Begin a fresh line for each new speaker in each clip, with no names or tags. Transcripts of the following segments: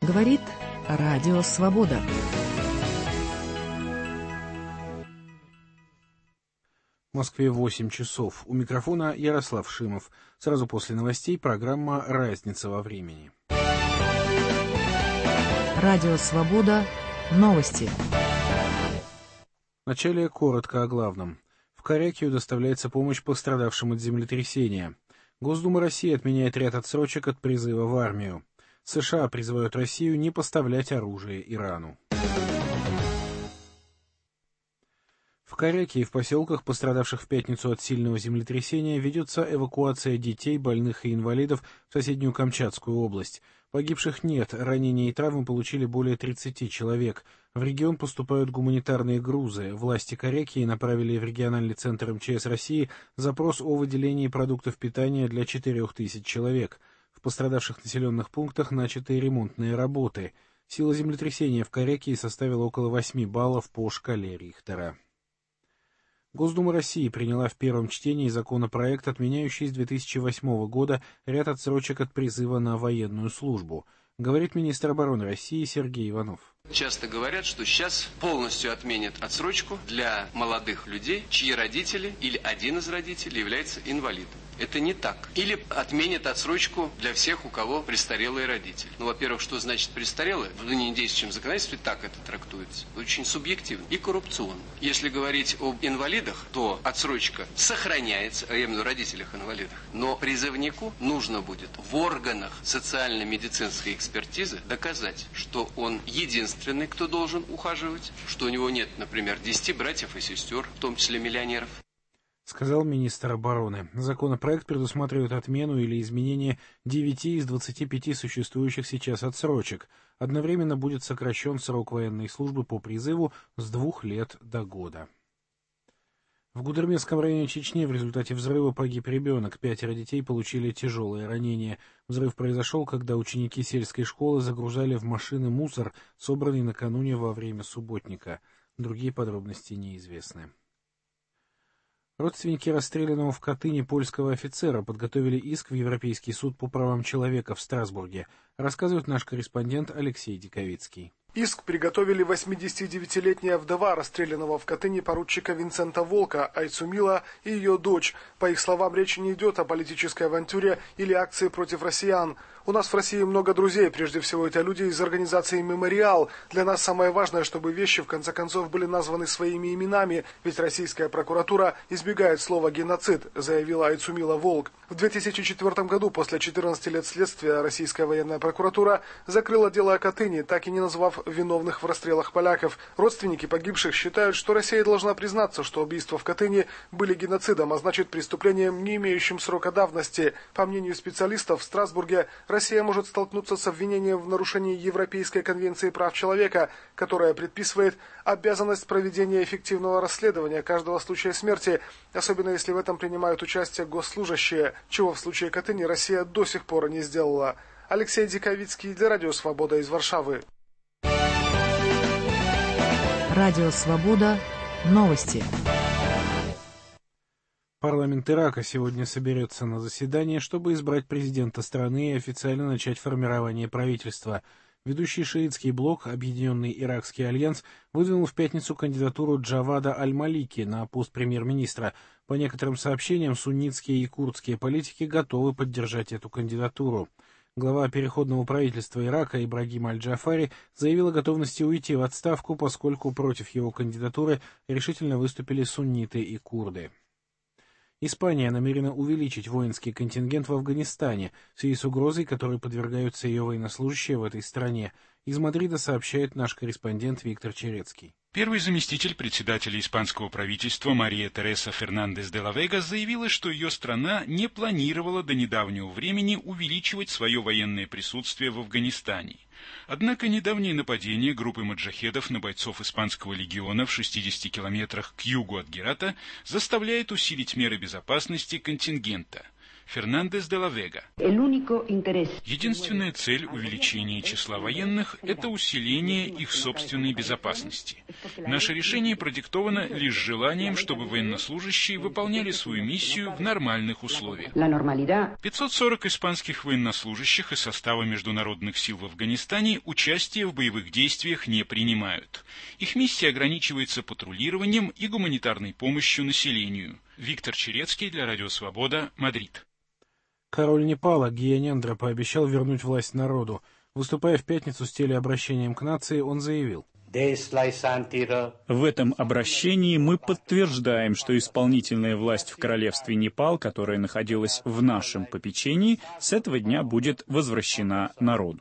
Говорит Радио Свобода.
В Москве 8 часов. У микрофона Ярослав Шимов. Сразу после новостей программа «Разница во времени».
Радио Свобода. Новости.
Вначале коротко о главном. В Корякию доставляется помощь пострадавшим от землетрясения. Госдума России отменяет ряд отсрочек от призыва в армию. США призывают Россию не поставлять оружие Ирану. В Корякии, в поселках, пострадавших в пятницу от сильного землетрясения, ведется эвакуация детей, больных и инвалидов в соседнюю Камчатскую область. Погибших нет, ранения и травмы получили более 30 человек. В регион поступают гуманитарные грузы. Власти Корякии направили в региональный центр МЧС России запрос о выделении продуктов питания для 4000 человек. В пострадавших населенных пунктах начаты ремонтные работы. Сила землетрясения в Корякии составила около 8 баллов по шкале Рихтера. Госдума России приняла в первом чтении законопроект, отменяющий с 2008 года ряд отсрочек от призыва на военную службу, говорит министр обороны России Сергей Иванов.
Часто говорят, что сейчас полностью отменят отсрочку для молодых людей, чьи родители или один из родителей является инвалидом. Это не так. Или отменят отсрочку для всех, у кого престарелые родители. Ну, во-первых, что значит престарелые? В ныне действующем законодательстве так это трактуется. Очень субъективно и коррупционно. Если говорить об инвалидах, то отсрочка сохраняется, а я имею в виду родителях инвалидах. Но призывнику нужно будет в органах социально-медицинской экспертизы доказать, что он единственный, кто должен ухаживать, что у него нет, например, 10 братьев и сестер, в том числе миллионеров.
Сказал министр обороны. Законопроект предусматривает отмену или изменение 9 из 25 существующих сейчас отсрочек. Одновременно будет сокращен срок военной службы по призыву с 2 лет до года. В Гудермесском районе Чечни в результате взрыва погиб ребенок. 5 детей получили тяжелые ранения. Взрыв произошел, когда ученики сельской школы загружали в машины мусор, собранный накануне во время субботника. Другие подробности неизвестны. Родственники расстрелянного в Катыни польского офицера подготовили иск в Европейский суд по правам человека в Страсбурге, рассказывает наш корреспондент Алексей Диковицкий.
Иск приготовили 89-летняя вдова расстрелянного в Катыни поручика Винсента Волка, Айцумила, и ее дочь. По их словам, речь не идет о политической авантюре или акции против россиян. У нас в России много друзей, прежде всего это люди из организации «Мемориал». Для нас самое важное, чтобы вещи в конце концов были названы своими именами, ведь российская прокуратура избегает слова «геноцид», заявила Айцумила Волк. В 2004 году, после 14 лет следствия, российская военная прокуратура закрыла дело о Катыни, так и не назвав виновных в расстрелах поляков. Родственники погибших считают, что Россия должна признаться, что убийства в Катыни были геноцидом, а значит преступлением, не имеющим срока давности. По мнению специалистов, в Страсбурге Россия может столкнуться с обвинением в нарушении Европейской конвенции прав человека, которая предписывает обязанность проведения эффективного расследования каждого случая смерти, особенно если в этом принимают участие госслужащие, чего в случае Катыни Россия до сих пор не сделала. Алексей Диковицкий для Радио Свобода из Варшавы.
Радио Свобода. Новости.
Парламент Ирака сегодня соберется на заседание, чтобы избрать президента страны и официально начать формирование правительства. Ведущий шиитский блок «Объединенный Иракский альянс» выдвинул в пятницу кандидатуру Джавада Аль-Малики на пост премьер-министра. По некоторым сообщениям, суннитские и курдские политики готовы поддержать эту кандидатуру. Глава переходного правительства Ирака Ибрагим Аль-Джафари заявил о готовности уйти в отставку, поскольку против его кандидатуры решительно выступили сунниты и курды. Испания намерена увеличить воинский контингент в Афганистане в связи с угрозой, которой подвергаются ее военнослужащие в этой стране. Из Мадрида сообщает наш корреспондент Виктор Черецкий.
Первый заместитель председателя испанского правительства Мария Тереса Фернандес де ла Вега заявила, что ее страна не планировала до недавнего времени увеличивать свое военное присутствие в Афганистане. Однако недавнее нападение группы маджахедов на бойцов испанского легиона в 60 километрах к югу от Герата заставляет усилить меры безопасности контингента. Фернандес де ла Вега. Единственная цель увеличения числа военных – это усиление их собственной безопасности. Наше решение продиктовано лишь желанием, чтобы военнослужащие выполняли свою миссию в нормальных условиях. 540 испанских военнослужащих из состава международных сил в Афганистане участие в боевых действиях не принимают. Их миссия ограничивается патрулированием и гуманитарной помощью населению. Виктор Черецкий для Радио Свобода, Мадрид.
Король Непала Гьянендра пообещал вернуть власть народу. Выступая в пятницу с телеобращением к нации, он заявил:
в этом обращении мы подтверждаем, что исполнительная власть в королевстве Непал, которая находилась в нашем попечении, с этого дня будет возвращена народу.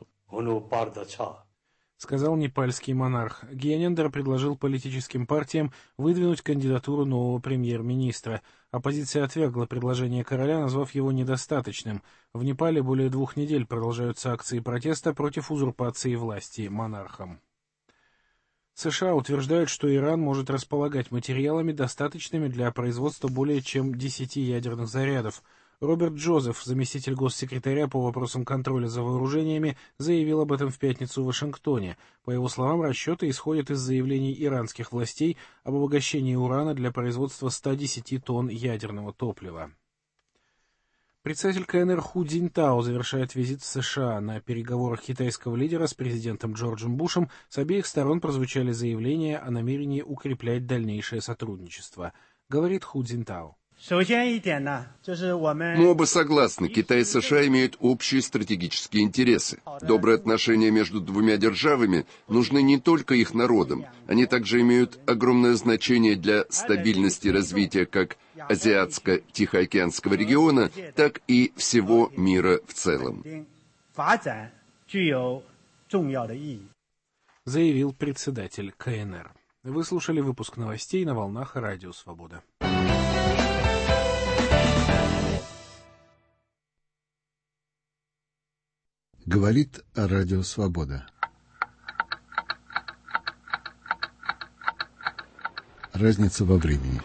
Сказал непальский монарх. Гьянендра предложил политическим партиям выдвинуть кандидатуру нового премьер-министра. Оппозиция отвергла предложение короля, назвав его недостаточным. В Непале более 2 недель продолжаются акции протеста против узурпации власти монархом. США утверждают, что Иран может располагать материалами, достаточными для производства более чем 10 ядерных зарядов. Роберт Джозеф, заместитель госсекретаря по вопросам контроля за вооружениями, заявил об этом в пятницу в Вашингтоне. По его словам, расчеты исходят из заявлений иранских властей об обогащении урана для производства 110 тонн ядерного топлива. Председатель КНР Ху Цзиньтао завершает визит в США. На переговорах китайского лидера с президентом Джорджем Бушем с обеих сторон прозвучали заявления о намерении укреплять дальнейшее сотрудничество. Говорит Ху Цзиньтао.
Мы оба согласны, Китай и США имеют общие стратегические интересы. Добрые отношения между двумя державами нужны не только их народам, они также имеют огромное значение для стабильности и развития как Азиатско-Тихоокеанского региона, так и всего мира в целом.
Заявил председатель КНР. Вы слушали выпуск новостей на волнах Радио Свобода.
Говорит Радио Свобода. Разница во времени.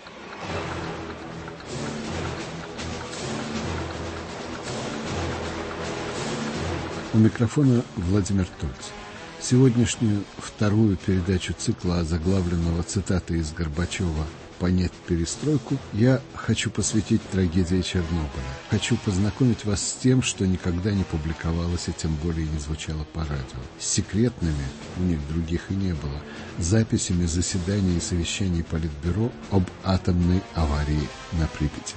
У микрофона Владимир Тульц. Сегодняшнюю вторую передачу цикла, озаглавленного цитатой из Горбачева «Понять перестройку», я хочу посвятить трагедии Чернобыля. Хочу познакомить вас с тем, что никогда не публиковалось и тем более не звучало по радио. С секретными, у них других и не было, записями заседаний и совещаний Политбюро об атомной аварии на Припяти.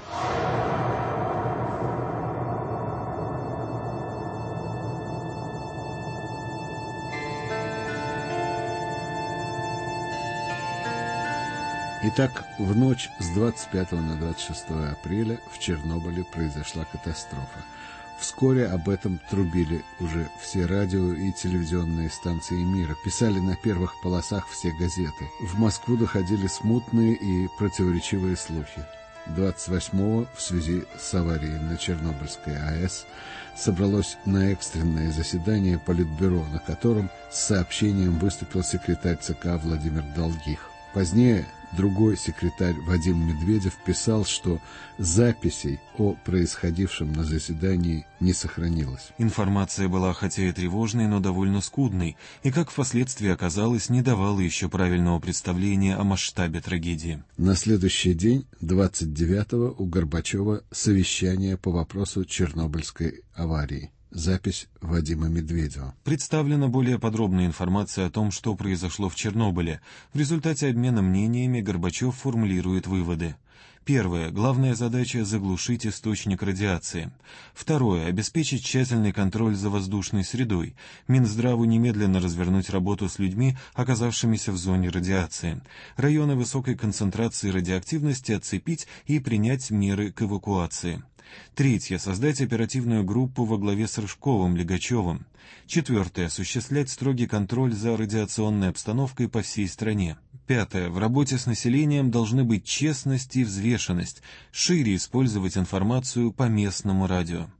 Итак, в ночь с 25 на 26 апреля в Чернобыле произошла катастрофа. Вскоре об этом трубили уже все радио и телевизионные станции мира, писали на первых полосах все газеты. В Москву доходили смутные и противоречивые слухи. 28-го в связи с аварией на Чернобыльской АЭС собралось на экстренное заседание Политбюро, на котором с сообщением выступил секретарь ЦК Владимир Долгих. Позднее другой секретарь Вадим Медведев писал, что записей о происходившем на заседании не сохранилось.
Информация была хотя и тревожной, но довольно скудной, и, как впоследствии оказалось, не давала еще правильного представления о масштабе трагедии.
На следующий день, 29-го, у Горбачева совещание по вопросу Чернобыльской аварии. Запись Вадима Медведева.
Представлена более подробная информация о том, что произошло в Чернобыле. В результате обмена мнениями Горбачев формулирует выводы. Первое. Главная задача – заглушить источник радиации. Второе. Обеспечить тщательный контроль за воздушной средой. Минздраву немедленно развернуть работу с людьми, оказавшимися в зоне радиации. Районы высокой концентрации радиоактивности оцепить и принять меры к эвакуации. Третье. Создать оперативную группу во главе с Рыжковым, Легачевым. Четвертое. Осуществлять строгий контроль за радиационной обстановкой по всей стране. Пятое. В работе с населением должны быть честность и взвешенность, шире использовать информацию по местному радио.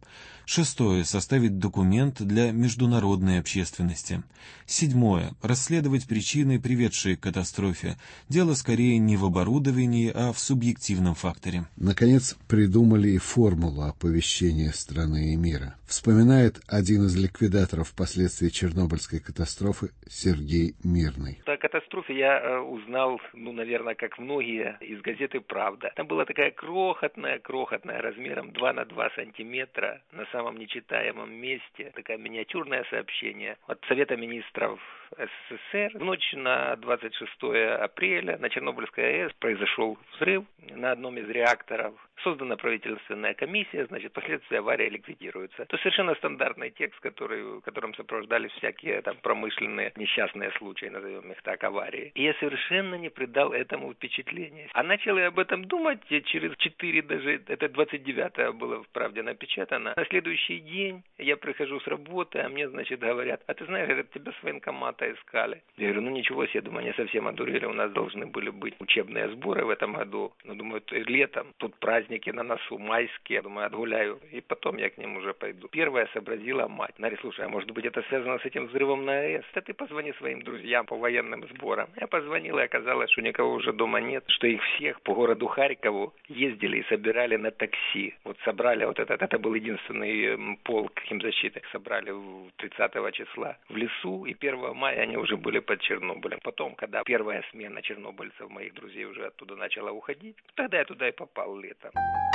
Шестое. Составить документ для международной общественности. Седьмое. Расследовать причины, приведшие к катастрофе. Дело скорее не в оборудовании, а в субъективном факторе.
Наконец, придумали и формулу оповещения страны и мира. Вспоминает один из ликвидаторов последствий Чернобыльской катастрофы Сергей Мирный.
О катастрофе я узнал, наверное, как многие, из газеты «Правда». Там была такая крохотная, размером 2 на 2 сантиметра, на самом нечитаемом месте, такое миниатюрное сообщение от Совета министров СССР. В ночь на 26 апреля на Чернобыльской АЭС произошел взрыв на одном из реакторов. Создана правительственная комиссия, последствия аварии ликвидируются. Это совершенно стандартный текст, которым сопровождались всякие промышленные несчастные случаи, назовем их так, аварии. И я совершенно не придал этому впечатления. А начал я об этом думать через 4 даже, это 29-е было в «Правде» напечатано. На следующий день я прихожу с работы, а мне, говорят, а ты знаешь, тебя с военкомата искали. Я говорю, ничего себе, думаю, они совсем одурели, у нас должны были быть учебные сборы в этом году. Думаю, летом, тут праздники на носу, майские, думаю, отгуляю, и потом я к ним уже пойду. Первая сообразила мать. Говорит, слушай, а может быть это связано с этим взрывом на АЭС? Да ты позвони своим друзьям по военным сборам. Я позвонил, и оказалось, что никого уже дома нет, что их всех по городу Харькову ездили и собирали на такси. Собрали это был единственный полк химзащиты, собрали 30 числа в лесу, и 1 мая они уже были под Чернобылем. Потом, когда первая смена чернобыльцев, моих друзей, уже оттуда начала уходить, тогда я туда и попал летом.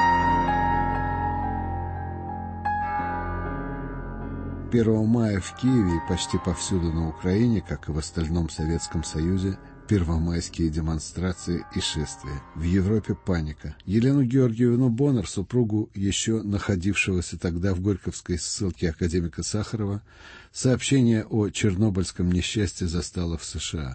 1 мая в Киеве и почти повсюду на Украине, как и в остальном Советском Союзе, первомайские демонстрации и шествия. В Европе паника. Елену Георгиевну Боннер, супругу еще находившегося тогда в Горьковской ссылке академика Сахарова, сообщение о чернобыльском несчастье застало в США.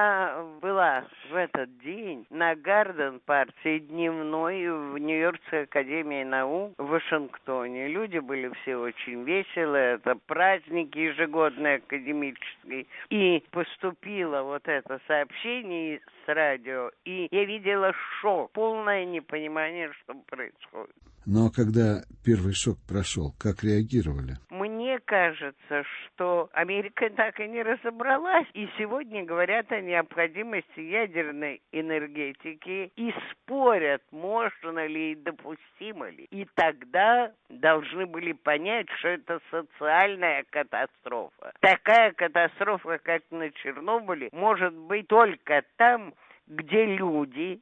Я была в этот день на Гарден-партии дневной в Нью-Йоркской академии наук в Вашингтоне. Люди были все очень веселые, это праздники ежегодные академические. И поступило это сообщение с радио, и я видела шок, полное непонимание, что происходит.
Но когда первый шок прошел, как реагировали?
Мне кажется, что Америка так и не разобралась. И сегодня говорят о необходимости ядерной энергетики и спорят, можно ли и допустимо ли. И тогда должны были понять, что это социальная катастрофа. Такая катастрофа, как на Чернобыле, может быть только там, где люди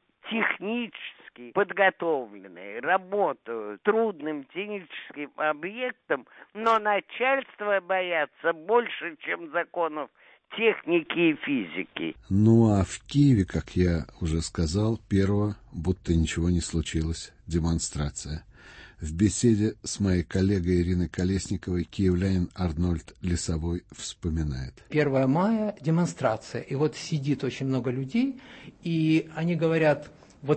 технически подготовленные, работают трудным техническим объектом, но начальство боятся больше, чем законов техники и физики.
Ну а в Киеве, как я уже сказал, первого, будто ничего не случилось, демонстрация. В беседе с моей коллегой Ириной Колесниковой киевлянин Арнольд Лесовой вспоминает.
1 мая демонстрация, и сидит очень много людей, и они говорят,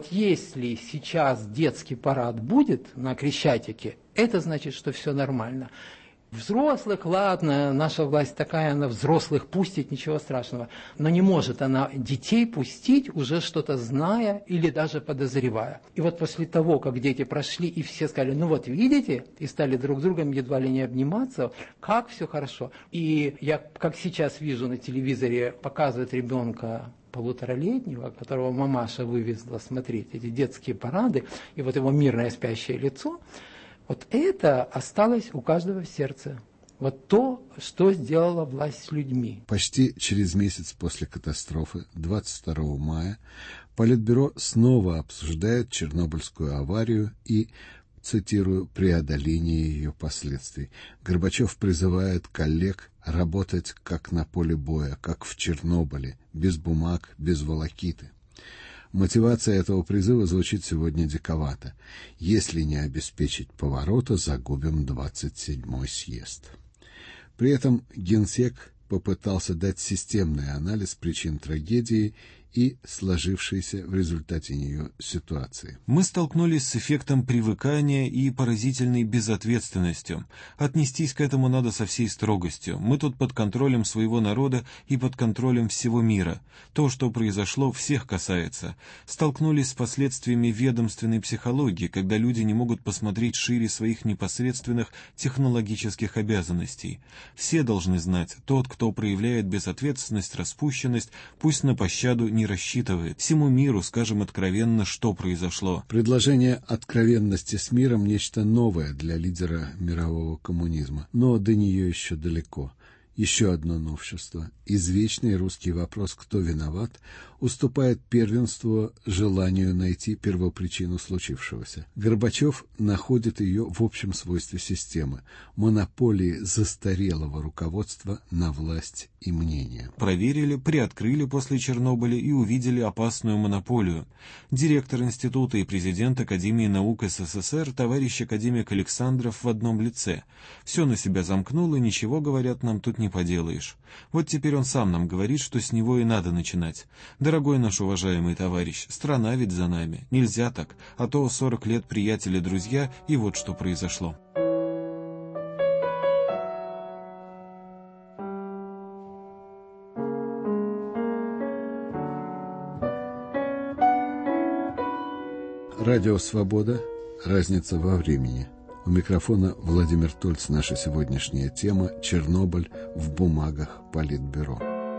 если сейчас детский парад будет на Крещатике, это значит, что все нормально. Взрослых, ладно, наша власть такая, она взрослых пустит, ничего страшного. Но не может она детей пустить, уже что-то зная или даже подозревая. И после того, как дети прошли, и все сказали, видите, и стали друг с другом едва ли не обниматься, как все хорошо. И я, как сейчас вижу на телевизоре, показывают ребенка 1,5-летнего, которого мамаша вывезла смотреть эти детские парады, и его мирное спящее лицо, это осталось у каждого в сердце. То, что сделала власть с людьми.
Почти через месяц после катастрофы, 22 мая, Политбюро снова обсуждает Чернобыльскую аварию и, цитирую, преодоление ее последствий. Горбачев призывает коллег работать как на поле боя, как в Чернобыле, без бумаг, без волокиты. Мотивация этого призыва звучит сегодня диковато. Если не обеспечить поворота, загубим 27-й съезд. При этом Генсек попытался дать системный анализ причин трагедии и сложившейся в результате нее ситуации.
Мы столкнулись с эффектом привыкания и поразительной безответственностью. Отнестись к этому надо со всей строгостью. Мы тут под контролем своего народа и под контролем всего мира. То, что произошло, всех касается. Столкнулись с последствиями ведомственной психологии, когда люди не могут посмотреть шире своих непосредственных технологических обязанностей. Все должны знать, тот, кто проявляет безответственность, распущенность, пусть на пощаду не рассчитывает. Всему миру скажем откровенно, что произошло.
Предложение откровенности с миром – нечто новое для лидера мирового коммунизма, но до нее еще далеко. Еще одно новшество. Извечный русский вопрос «кто виноват?» уступает первенство желанию найти первопричину случившегося. Горбачев находит ее в общем свойстве системы – монополии застарелого руководства на власть и мнение.
Проверили, приоткрыли после Чернобыля и увидели опасную монополию. Директор института и президент Академии наук СССР товарищ академик Александров в одном лице. Все на себя замкнул, и ничего, говорят, нам тут не поделаешь. Вот теперь он сам нам говорит, что с него и надо начинать. Дорогой наш уважаемый товарищ, страна ведь за нами. Нельзя так, а то 40 лет приятели-друзья, и вот что произошло.
Радио «Свобода». Разница во времени. У микрофона Владимир Тольц. Наша сегодняшняя тема – Чернобыль в бумагах Политбюро.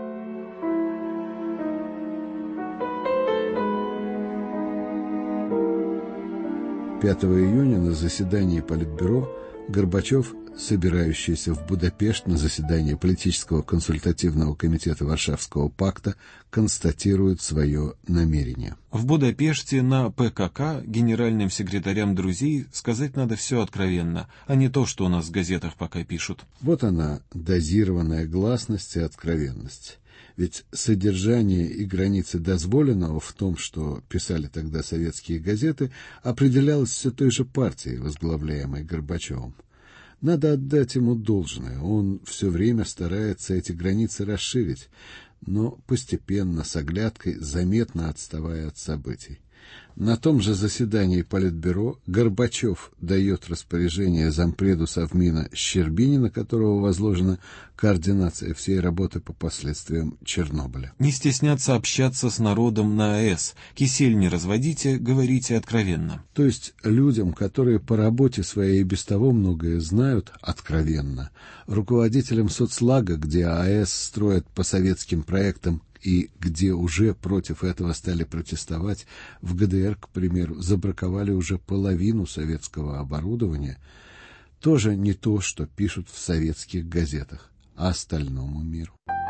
Июня на заседании Политбюро Горбачев, собирающийся в Будапешт на заседание политического консультативного комитета Варшавского пакта, констатирует свое намерение.
В Будапеште на ПКК генеральным секретарям друзей сказать надо все откровенно, а не то, что у нас в газетах пока пишут.
Вот она, дозированная гласность и откровенность. Ведь содержание и границы дозволенного в том, что писали тогда советские газеты, определялось все той же партией, возглавляемой Горбачевым. Надо отдать ему должное, он все время старается эти границы расширить, но постепенно, с оглядкой, заметно отставая от событий. На том же заседании Политбюро Горбачев дает распоряжение зампреду Совмина Щербине, на которого возложена координация всей работы по последствиям Чернобыля.
Не стесняться общаться с народом на АЭС. Кисель не разводите, говорите откровенно.
То есть людям, которые по работе своей и без того многое знают, откровенно. Руководителям соцлага, где АЭС строят по советским проектам, и где уже против этого стали протестовать, в ГДР, к примеру, забраковали уже половину советского оборудования, тоже не то, что пишут в советских газетах, а остальному миру.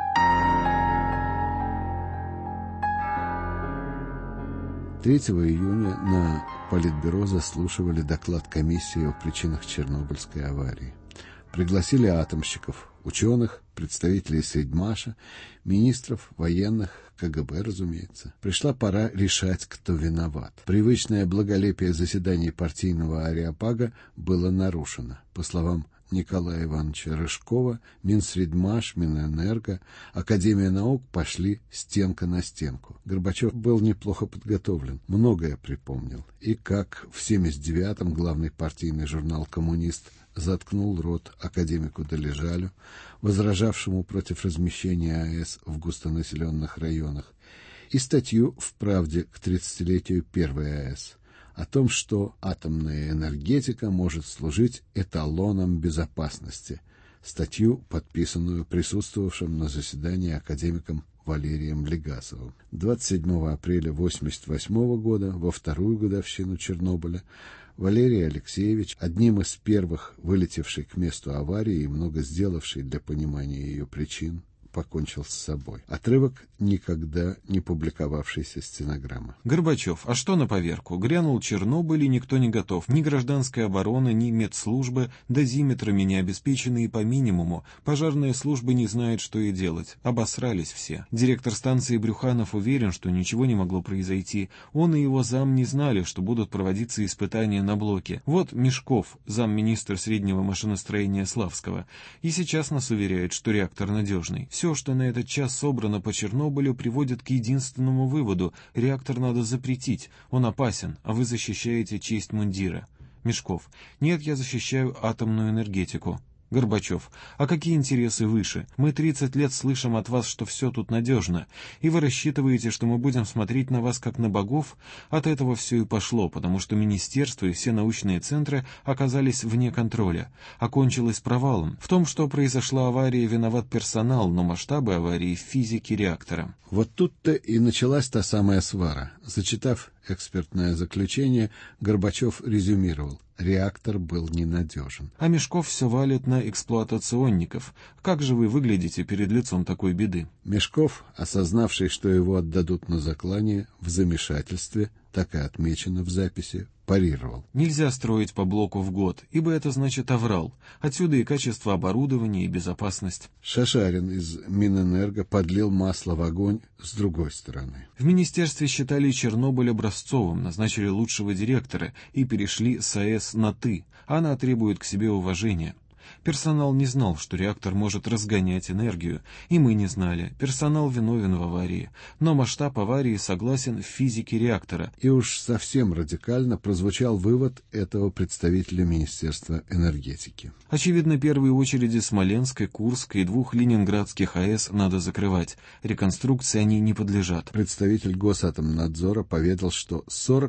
Июня на Политбюро заслушивали доклад комиссии о причинах Чернобыльской аварии. Пригласили атомщиков, ученых, представителей Средмаша, министров, военных, КГБ, разумеется. Пришла пора решать, кто виноват. Привычное благолепие заседаний партийного ареопага было нарушено. По словам Николая Ивановича Рыжкова, Минсредмаш, Минэнерго, Академия наук пошли стенка на стенку. Горбачев был неплохо подготовлен, многое припомнил. И как в 1979-м главный партийный журнал «Коммунист» заткнул рот академику Долежалю, возражавшему против размещения АЭС в густонаселенных районах, и статью в «Правде» к 30-летию первой АЭС о том, что атомная энергетика может служить эталоном безопасности, статью, подписанную присутствовавшим на заседании академиком Валерием Легасовым. 27 апреля 1988 года, во вторую годовщину Чернобыля, Валерий Алексеевич, одним из первых вылетевший к месту аварии и много сделавший для понимания ее причин, покончил с собой. Отрывок никогда не публиковавшейся стенограммы.
Горбачев, а что на поверку? Грянул Чернобыль, и никто не готов. Ни гражданская оборона, ни медслужбы, дозиметрами не обеспечены и по минимуму. Пожарная служба не знает, что и делать. Обосрались все. Директор станции Брюханов уверен, что ничего не могло произойти. Он и его зам не знали, что будут проводиться испытания на блоке. Вот Мешков, замминистра среднего машиностроения Славского. И сейчас нас уверяет, что реактор надежный. Все Все, что на этот час собрано по Чернобылю, приводит к единственному выводу: реактор надо запретить, он опасен, а вы защищаете честь мундира. Мешков: нет, я защищаю атомную энергетику. Горбачев: а какие интересы выше? Мы 30 лет слышим от вас, что все тут надежно, и вы рассчитываете, что мы будем смотреть на вас как на богов? От этого все и пошло, потому что министерство и все научные центры оказались вне контроля. Окончилось провалом. В том, что произошла авария, виноват персонал, но масштабы аварии в физике реактора.
Вот тут-то и началась та самая свара. Зачитав экспертное заключение, Горбачев резюмировал: реактор был ненадежен.
А Мешков все валит на эксплуатационников. Как же вы выглядите перед лицом такой беды?
Мешков, осознавший, что его отдадут на заклание, в замешательстве, так и отмечено в записи, парировал:
нельзя строить по блоку в год, ибо это значит аврал. Отсюда и качество оборудования, и безопасность.
Шашарин из Минэнерго подлил масло в огонь с другой стороны.
В министерстве считали Чернобыль образцовым, назначили лучшего директора и перешли с АЭС на «ты». Она требует к себе уважения. Персонал не знал, что реактор может разгонять энергию, и мы не знали. Персонал виновен в аварии, но масштаб аварии согласен в физике реактора.
И уж совсем радикально прозвучал вывод этого представителя Министерства энергетики.
Очевидно, первые очереди Смоленской, Курской и 2 ленинградских АЭС надо закрывать. Реконструкции они не подлежат.
Представитель Госатомнадзора поведал, что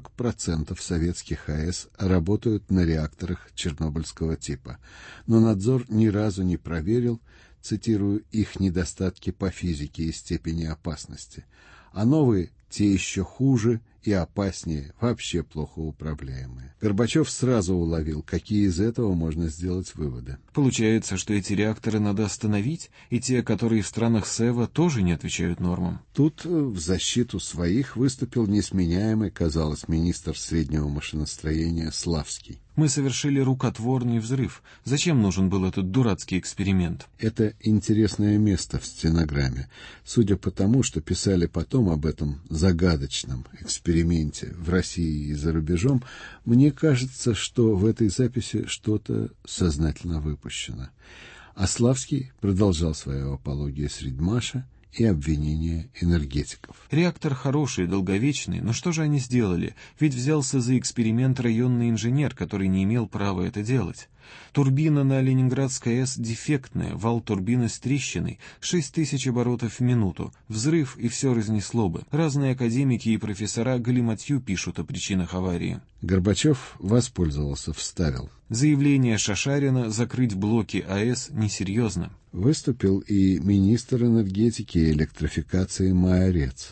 40% советских АЭС работают на реакторах чернобыльского типа, но надзор ни разу не проверил, цитирую, их недостатки по физике и степени опасности, а новые, те еще хуже и опаснее, вообще плохо управляемые. Горбачев сразу уловил, какие из этого можно сделать выводы.
Получается, что эти реакторы надо остановить, и те, которые в странах СЭВА, тоже не отвечают нормам.
Тут в защиту своих выступил несменяемый, казалось, министр среднего машиностроения Славский.
Мы совершили рукотворный взрыв. Зачем нужен был этот дурацкий эксперимент?
Это интересное место в стенограмме. Судя по тому, что писали потом об этом загадочном эксперименте в России и за рубежом, мне кажется, что в этой записи что-то сознательно выпущено. А Славский продолжал свою апологию Средмаша и обвинения энергетиков.
Реактор хороший, долговечный, но что же они сделали? Ведь взялся за эксперимент районный инженер, который не имел права это делать. Турбина на Ленинградской АЭС дефектная, вал турбины с трещиной, 6000 оборотов в минуту. Взрыв, и все разнесло бы. Разные академики и профессора галиматью пишут о причинах аварии.
Горбачев воспользовался, вставил:
заявление Шашарина закрыть блоки АЭС несерьезно.
Выступил и министр энергетики и электрификации Майорец.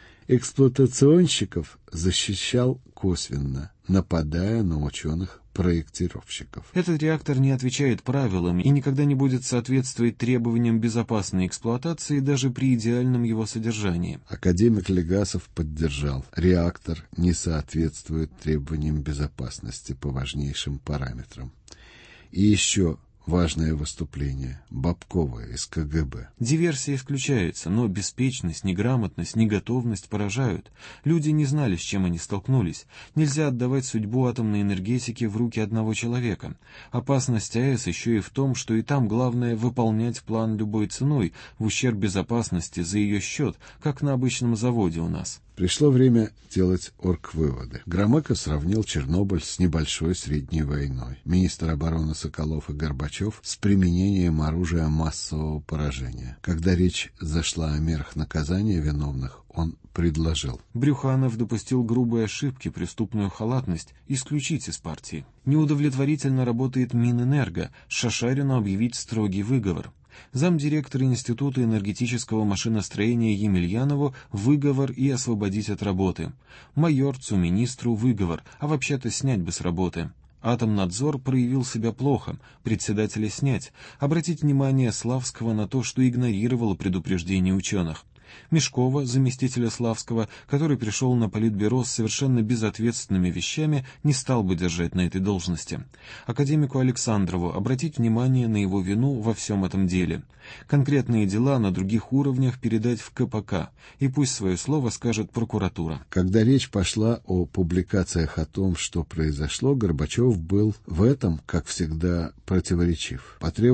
Эксплуатационщиков защищал косвенно, нападая на ученых-проектировщиков.
Этот реактор не отвечает правилам и никогда не будет соответствовать требованиям безопасной эксплуатации даже при идеальном его содержании.
Академик Легасов поддержал: реактор не соответствует требованиям безопасности по важнейшим параметрам. И еще важное выступление Бабкова из КГБ.
Диверсия исключается, но беспечность, неграмотность, неготовность поражают. Люди не знали, с чем они столкнулись. Нельзя отдавать судьбу атомной энергетики в руки одного человека. Опасность АЭС еще и в том, что и там главное выполнять план любой ценой, в ущерб безопасности за ее счет, как на обычном заводе у нас.
Пришло время делать оргвыводы. Громыко сравнил Чернобыль с небольшой средней войной. Министр обороны Соколов и Горбачев с применением оружия массового поражения. Когда речь зашла о мерах наказания виновных, он предложил:
Брюханов допустил грубые ошибки, преступную халатность, исключить из партии. Неудовлетворительно работает Минэнерго, Шашарину объявить строгий выговор. Замдиректора Института энергетического машиностроения Емельянову выговор и освободить от работы. Майорцу, министру выговор, а вообще-то снять бы с работы. Атомнадзор проявил себя плохо, председателя снять. Обратить внимание Славского на то, что игнорировало предупреждение ученых. Мешкова, заместителя Славского, который пришел на политбюро с совершенно безответственными вещами, не стал бы держать на этой должности. Академику Александрову обратить внимание на его вину во всем этом деле. Конкретные дела на других уровнях передать в КПК, и пусть свое слово скажет прокуратура.
Когда речь пошла о публикациях о том, что произошло, Горбачев был в этом, как всегда, противоречив. Потребовал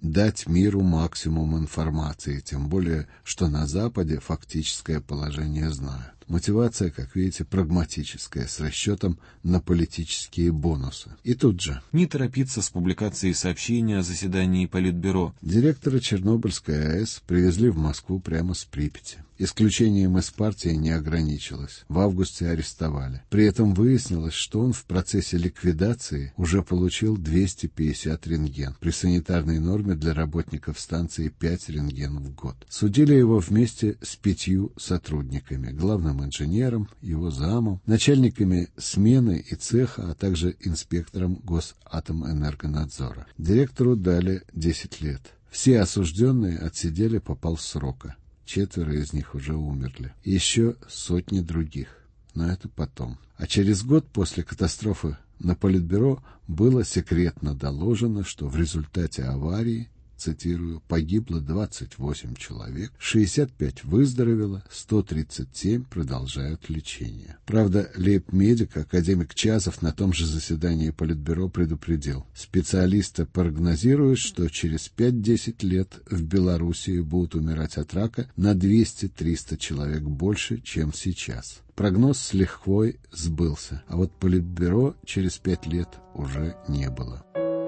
дать миру максимум информации, тем более, что на Западе фактическое положение знают. Мотивация, как видите, прагматическая, с расчетом на политические бонусы. И тут же.
Не торопиться с публикацией сообщения о заседании Политбюро.
Директора Чернобыльской АЭС привезли в Москву прямо с Припяти. Исключением из партии не ограничилось. В августе арестовали. При этом выяснилось, что он в процессе ликвидации уже получил 250 рентген. При санитарной норме для работников станции 5 рентген в год. Судили его вместе с 5 сотрудниками. Главным инженером, его замом, начальниками смены и цеха, а также инспектором Госатомэнергонадзора. Директору дали 10 лет. Все осужденные отсидели по полсрока. 4 из них уже умерли. И еще сотни других. Но это потом. А через год после катастрофы на Политбюро было секретно доложено, что в результате аварии, цитирую, погибло 28 человек, 65 выздоровело, 137 продолжают лечение. Правда, лейб-медик академик Чазов на том же заседании Политбюро предупредил. Специалисты прогнозируют, что через 5-10 лет в Белоруссии будут умирать от рака на 200-300 человек больше, чем сейчас. Прогноз с лихвой сбылся, а вот Политбюро через 5 лет уже не было.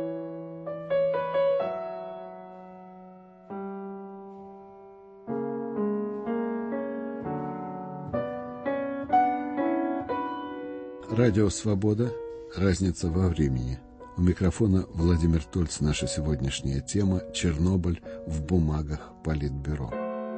Радио «Свобода». Разница во времени. У микрофона Владимир Тольц. Наша сегодняшняя тема – Чернобыль в бумагах Политбюро.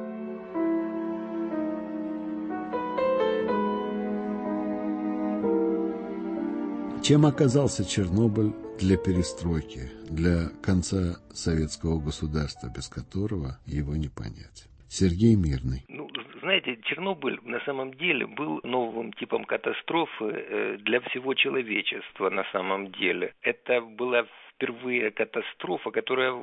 Чем оказался Чернобыль для перестройки, для конца советского государства, без которого его не понять? Сергей Мирный.
Знаете, Чернобыль на самом деле был новым типом катастрофы для всего человечества на самом деле. Это была впервые катастрофа,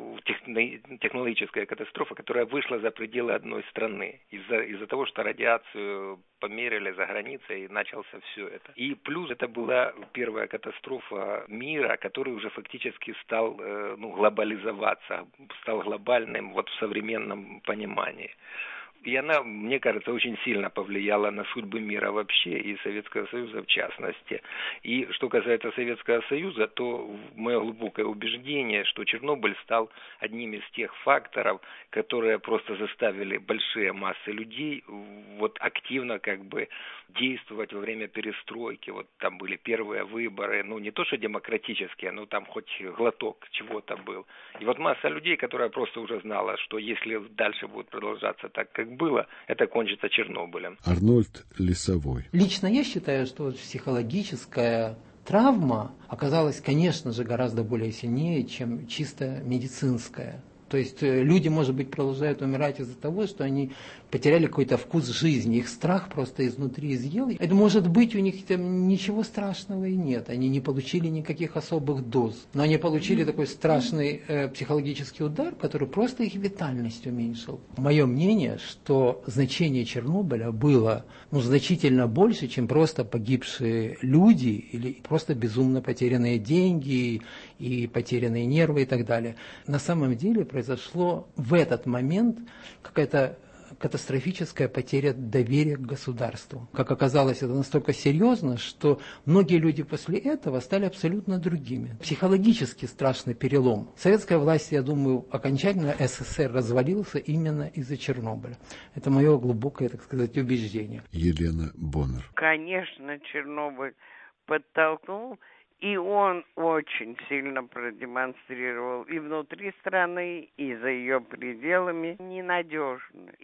технологическая катастрофа, которая вышла за пределы одной страны из-за того, что радиацию померили за границей и начался все это. И плюс это была первая катастрофа мира, который уже фактически стал глобализоваться, стал глобальным вот в современном понимании. И она, мне кажется, очень сильно повлияла на судьбы мира вообще и Советского Союза в частности. И что касается Советского Союза, то мое глубокое убеждение, что Чернобыль стал одним из тех факторов, которые просто заставили большие массы людей вот активно как бы действовать во время перестройки. Вот там были первые выборы, не то что демократические, но там хоть глоток чего-то был. И вот масса людей, которая просто уже знала, что если дальше будет продолжаться так, как было, это кончится Чернобылем.
Арнольд Лесовой.
Лично я считаю, что психологическая травма оказалась, конечно же, гораздо более сильнее, чем чисто медицинская. То есть люди, может быть, продолжают умирать из-за того, что они потеряли какой-то вкус жизни, их страх просто изнутри изъел. Это может быть, у них там ничего страшного и нет, они не получили никаких особых доз, но они получили такой страшный психологический удар, который просто их витальность уменьшил. Мое мнение, что значение Чернобыля было значительно больше, чем просто погибшие люди или просто безумно потерянные деньги и потерянные нервы и так далее. На самом деле произошло в этот момент какая-то катастрофическая потеря доверия к государству. Как оказалось, это настолько серьезно, что многие люди после этого стали абсолютно другими. Психологически страшный перелом. Советская власть, я думаю, окончательно СССР развалился именно из-за Чернобыля. Это мое глубокое, так сказать, убеждение.
Елена Боннер.
Конечно, Чернобыль подтолкнул. И он очень сильно продемонстрировал и внутри страны, и за ее пределами ненадежность,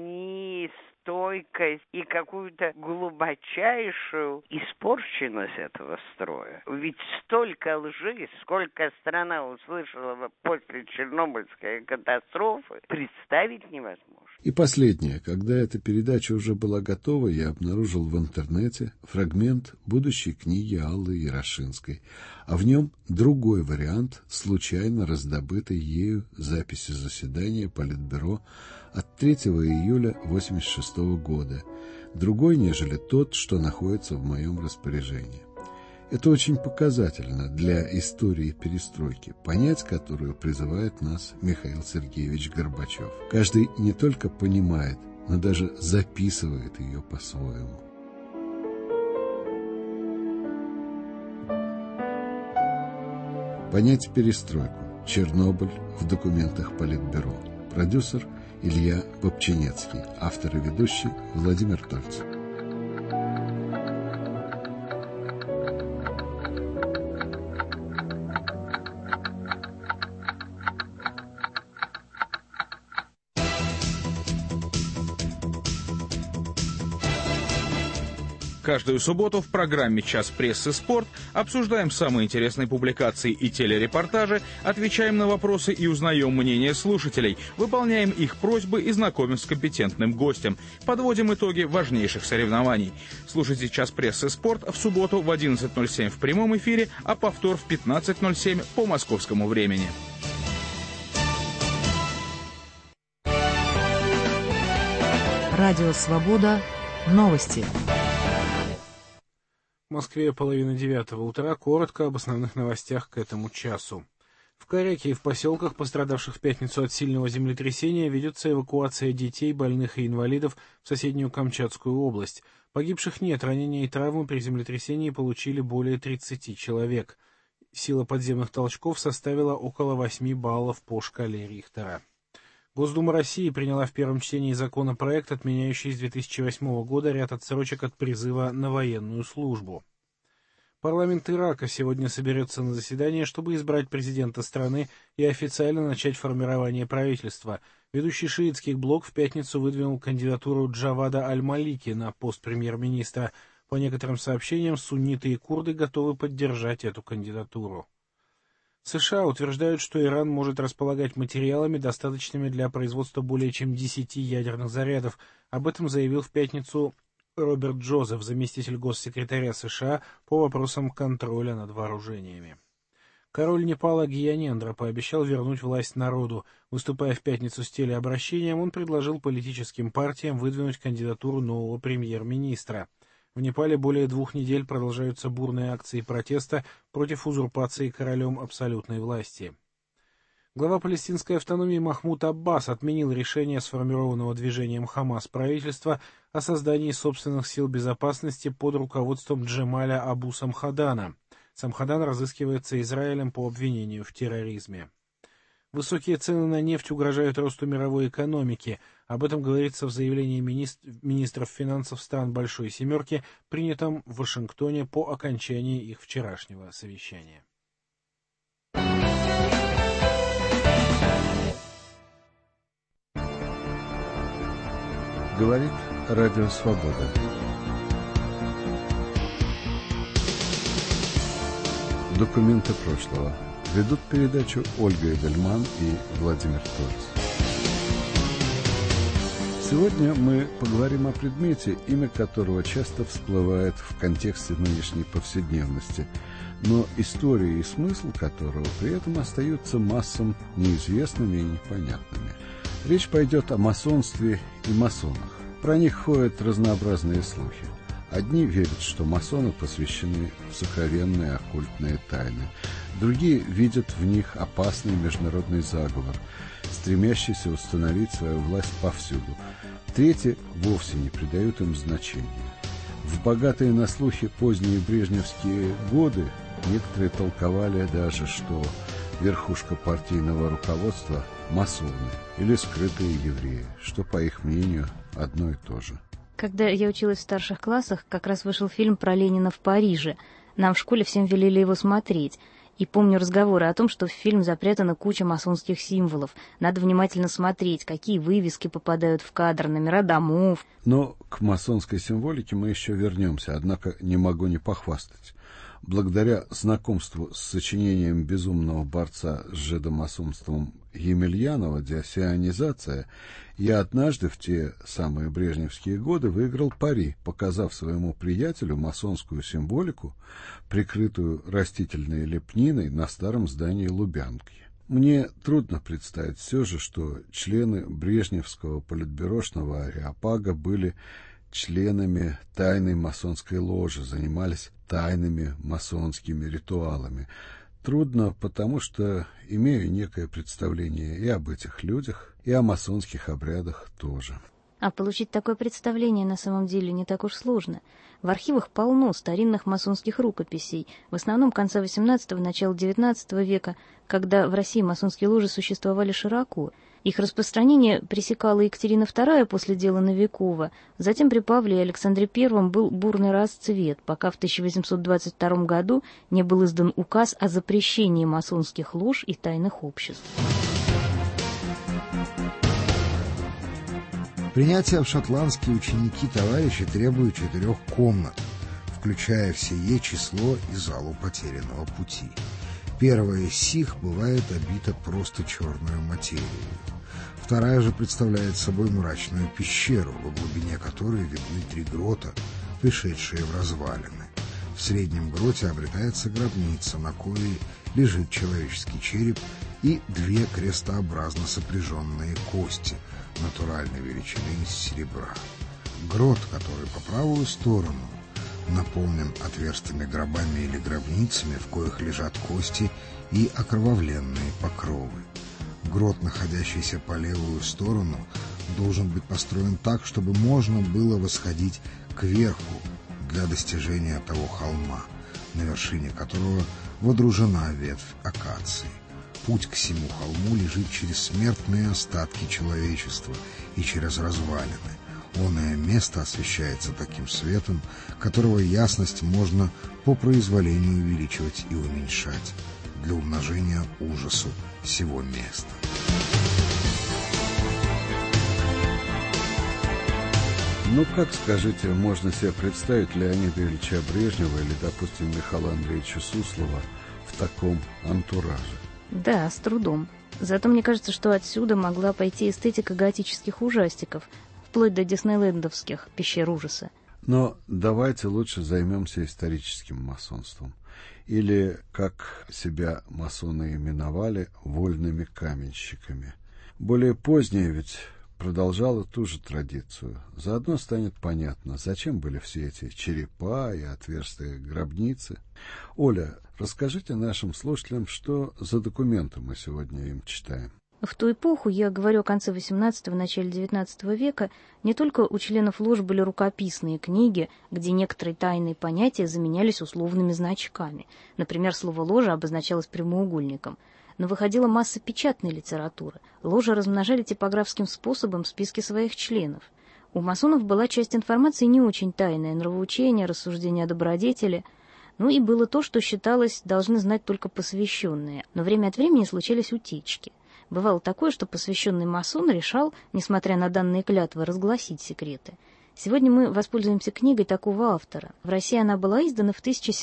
нестойкость и какую-то глубочайшую испорченность этого строя. Ведь столько лжи, сколько страна услышала после Чернобыльской катастрофы, представить невозможно.
И последнее. Когда эта передача уже была готова, я обнаружил в интернете фрагмент будущей книги Аллы Ярошинской, а в нем другой вариант случайно раздобытой ею записи заседания Политбюро от 3 июля 1986 года, другой, нежели тот, что находится в моем распоряжении. Это очень показательно для истории перестройки, понять которую призывает нас Михаил Сергеевич Горбачев. Каждый не только понимает, но даже записывает ее по-своему. Понять перестройку. Чернобыль в документах Политбюро. Продюсер Илья Бобчинецкий. Автор и ведущий Владимир Тольцев.
Каждую субботу в программе «Час прессы. Спорт» обсуждаем самые интересные публикации и телерепортажи, отвечаем на вопросы и узнаем мнение слушателей, выполняем их просьбы и знакомим с компетентным гостем, подводим итоги важнейших соревнований. Слушайте «Час прессы. Спорт» в субботу в 11:07 в прямом эфире, а повтор в 15:07 по московскому времени.
Радио «Свобода». Новости.
В Москве 8:30 утра. Коротко об основных новостях к этому часу. В Коряке и в поселках, пострадавших в пятницу от сильного землетрясения, ведется эвакуация детей, больных и инвалидов в соседнюю Камчатскую область. Погибших нет, ранения и травмы при землетрясении получили более 30 человек. Сила подземных толчков составила около 8 баллов по шкале Рихтера. Госдума России приняла в первом чтении законопроект, отменяющий с 2008 года ряд отсрочек от призыва на военную службу. Парламент Ирака сегодня соберется на заседание, чтобы избрать президента страны и официально начать формирование правительства. Ведущий шиитский блок в пятницу выдвинул кандидатуру Джавада Аль-Малики на пост премьер-министра. По некоторым сообщениям, сунниты и курды готовы поддержать эту кандидатуру. США утверждают, что Иран может располагать материалами, достаточными для производства более чем 10 ядерных зарядов. Об этом заявил в пятницу Роберт Джозеф, заместитель госсекретаря США по вопросам контроля над вооружениями. Король Непала Гьянендра пообещал вернуть власть народу. Выступая в пятницу с телеобращением, он предложил политическим партиям выдвинуть кандидатуру нового премьер-министра. В Непале более 2 недель продолжаются бурные акции протеста против узурпации королем абсолютной власти. Глава палестинской автономии Махмуд Аббас отменил решение сформированного движением Хамас правительства о создании собственных сил безопасности под руководством Джемаля Абу Самхадана. Самхадан разыскивается Израилем по обвинению в терроризме. Высокие цены на нефть угрожают росту мировой экономики. Об этом говорится в заявлении министров финансов стран Большой Семерки, принятом в Вашингтоне по окончании их вчерашнего совещания.
Говорит Радио Свобода. Документы прошлого. Ведут передачу Ольга Эдельман и Владимир Тольц. Сегодня мы поговорим о предмете, имя которого часто всплывает в контексте нынешней повседневности, но история и смысл которого при этом остаются массам неизвестными и непонятными. Речь пойдет о масонстве и масонах. Про них ходят разнообразные слухи. Одни верят, что масоны посвящены в сокровенные оккультные тайны. Другие видят в них опасный международный заговор, стремящийся установить свою власть повсюду. Третьи вовсе не придают им значения. В богатые на слухи поздние брежневские годы некоторые толковали даже, что верхушка партийного руководства – масоны или скрытые евреи, что, по их мнению, одно и то же.
Когда я училась в старших классах, как раз вышел фильм про Ленина в Париже. Нам в школе всем велели его смотреть. И помню разговоры о том, что в фильм запрятана куча масонских символов. Надо внимательно смотреть, какие вывески попадают в кадр, номера домов.
Но к масонской символике мы еще вернемся, однако не могу не похвастать. Благодаря знакомству с сочинением безумного борца с жидомасонством Емельянова «Деосионизация», я однажды в те самые брежневские годы выиграл пари, показав своему приятелю масонскую символику, прикрытую растительной лепниной на старом здании Лубянки. Мне трудно представить все же, что члены брежневского политбюрошного ареопага были членами тайной масонской ложи, занимались тайными масонскими ритуалами. Трудно, потому что имею некое представление и об этих людях, и о масонских обрядах тоже.
А получить такое представление на самом деле не так уж сложно. В архивах полно старинных масонских рукописей, в основном конца XVIII – начала XIX века, когда в России масонские ложи существовали широко. Их распространение пресекала Екатерина II после дела Новикова, затем при Павле и Александре I был бурный расцвет, пока в 1822 году не был издан указ о запрещении масонских лож и тайных обществ.
Принятие в шотландские ученики товарищи требуют 4 комнат, включая в сие число и залу потерянного пути. Первая из сих бывает обита просто черную материю. Вторая же представляет собой мрачную пещеру, во глубине которой видны 3 грота, пришедшие в развалины. В среднем гроте обретается гробница, на коей лежит человеческий череп и 2 крестообразно сопряженные кости натуральной величины из серебра. Грот, который по правую сторону, наполнен отверстыми гробами или гробницами, в коих лежат кости и окровавленные покровы. Грот, находящийся по левую сторону, должен быть построен так, чтобы можно было восходить кверху для достижения того холма, на вершине которого водружена ветвь акации. Путь к сему холму лежит через смертные остатки человечества и через развалины. Оное место освещается таким светом, которого ясность можно по произволению увеличивать и уменьшать для умножения ужасу сего места.
Ну, как, скажите, можно себе представить Леонида Ильича Брежнева или, допустим, Михаила Андреевича Суслова в таком антураже?
Да, с трудом. Зато мне кажется, что отсюда могла пойти эстетика готических ужастиков, вплоть до диснейлендовских «Пещер ужаса».
Но давайте лучше займемся историческим масонством. Или, как себя масоны именовали, вольными каменщиками. Более позднее ведь продолжала ту же традицию. Заодно станет понятно, зачем были все эти черепа и отверстые гробницы. Оля, расскажите нашим слушателям, что за документы мы сегодня им читаем.
В ту эпоху, я говорю о конце XVIII – начале XIX века, не только у членов лож были рукописные книги, где некоторые тайные понятия заменялись условными значками. Например, слово «ложа» обозначалось прямоугольником. Но выходила масса печатной литературы. Ложи размножали типографским способом списки своих членов. У масонов была часть информации не очень тайная – нравоучения, рассуждения о добродетели. Ну и было то, что считалось, должны знать только посвященные. Но время от времени случались утечки. Бывало такое, что посвященный масон решал, несмотря на данные клятвы, разгласить секреты. Сегодня мы воспользуемся книгой такого автора. В России она была издана в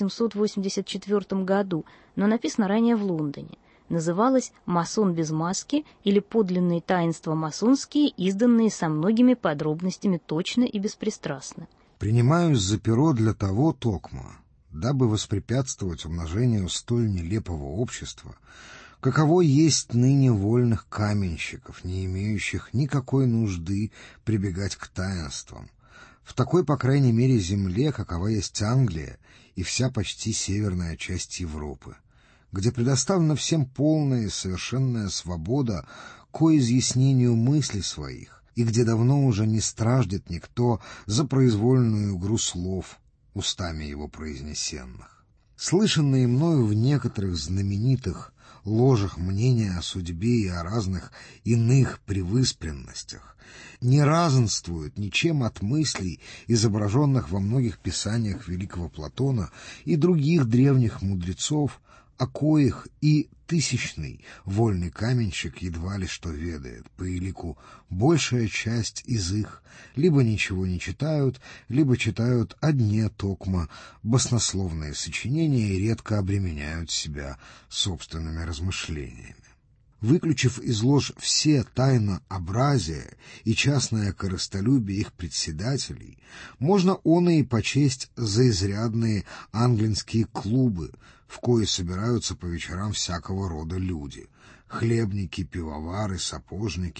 1784 году, но написана ранее в Лондоне. Называлась «Масон без маски» или «Подлинные таинства масонские, изданные со многими подробностями точно и беспристрастно».
Принимаюсь за перо для того токма, дабы воспрепятствовать умножению столь нелепого общества, каково есть ныне вольных каменщиков, не имеющих никакой нужды прибегать к таинствам, в такой, по крайней мере, земле, какова есть Англия и вся почти северная часть Европы, где предоставлена всем полная и совершенная свобода ко изъяснению мыслей своих, и где давно уже не страждет никто за произвольную игру слов устами его произнесенных. Слышанные мною в некоторых знаменитых ложах мнения о судьбе и о разных иных превыспренностях не разнствуют ничем от мыслей, изображенных во многих писаниях великого Платона и других древних мудрецов, о коих и тысячный вольный каменщик едва ли что ведает, по элику большая часть из их либо ничего не читают, либо читают одни токма баснословные сочинения и редко обременяют себя собственными размышлениями. Выключив из лож все тайнообразия и частное корыстолюбие их председателей, можно оно и почесть за изрядные английские клубы, в кои собираются по вечерам всякого рода люди — хлебники, пивовары, сапожники,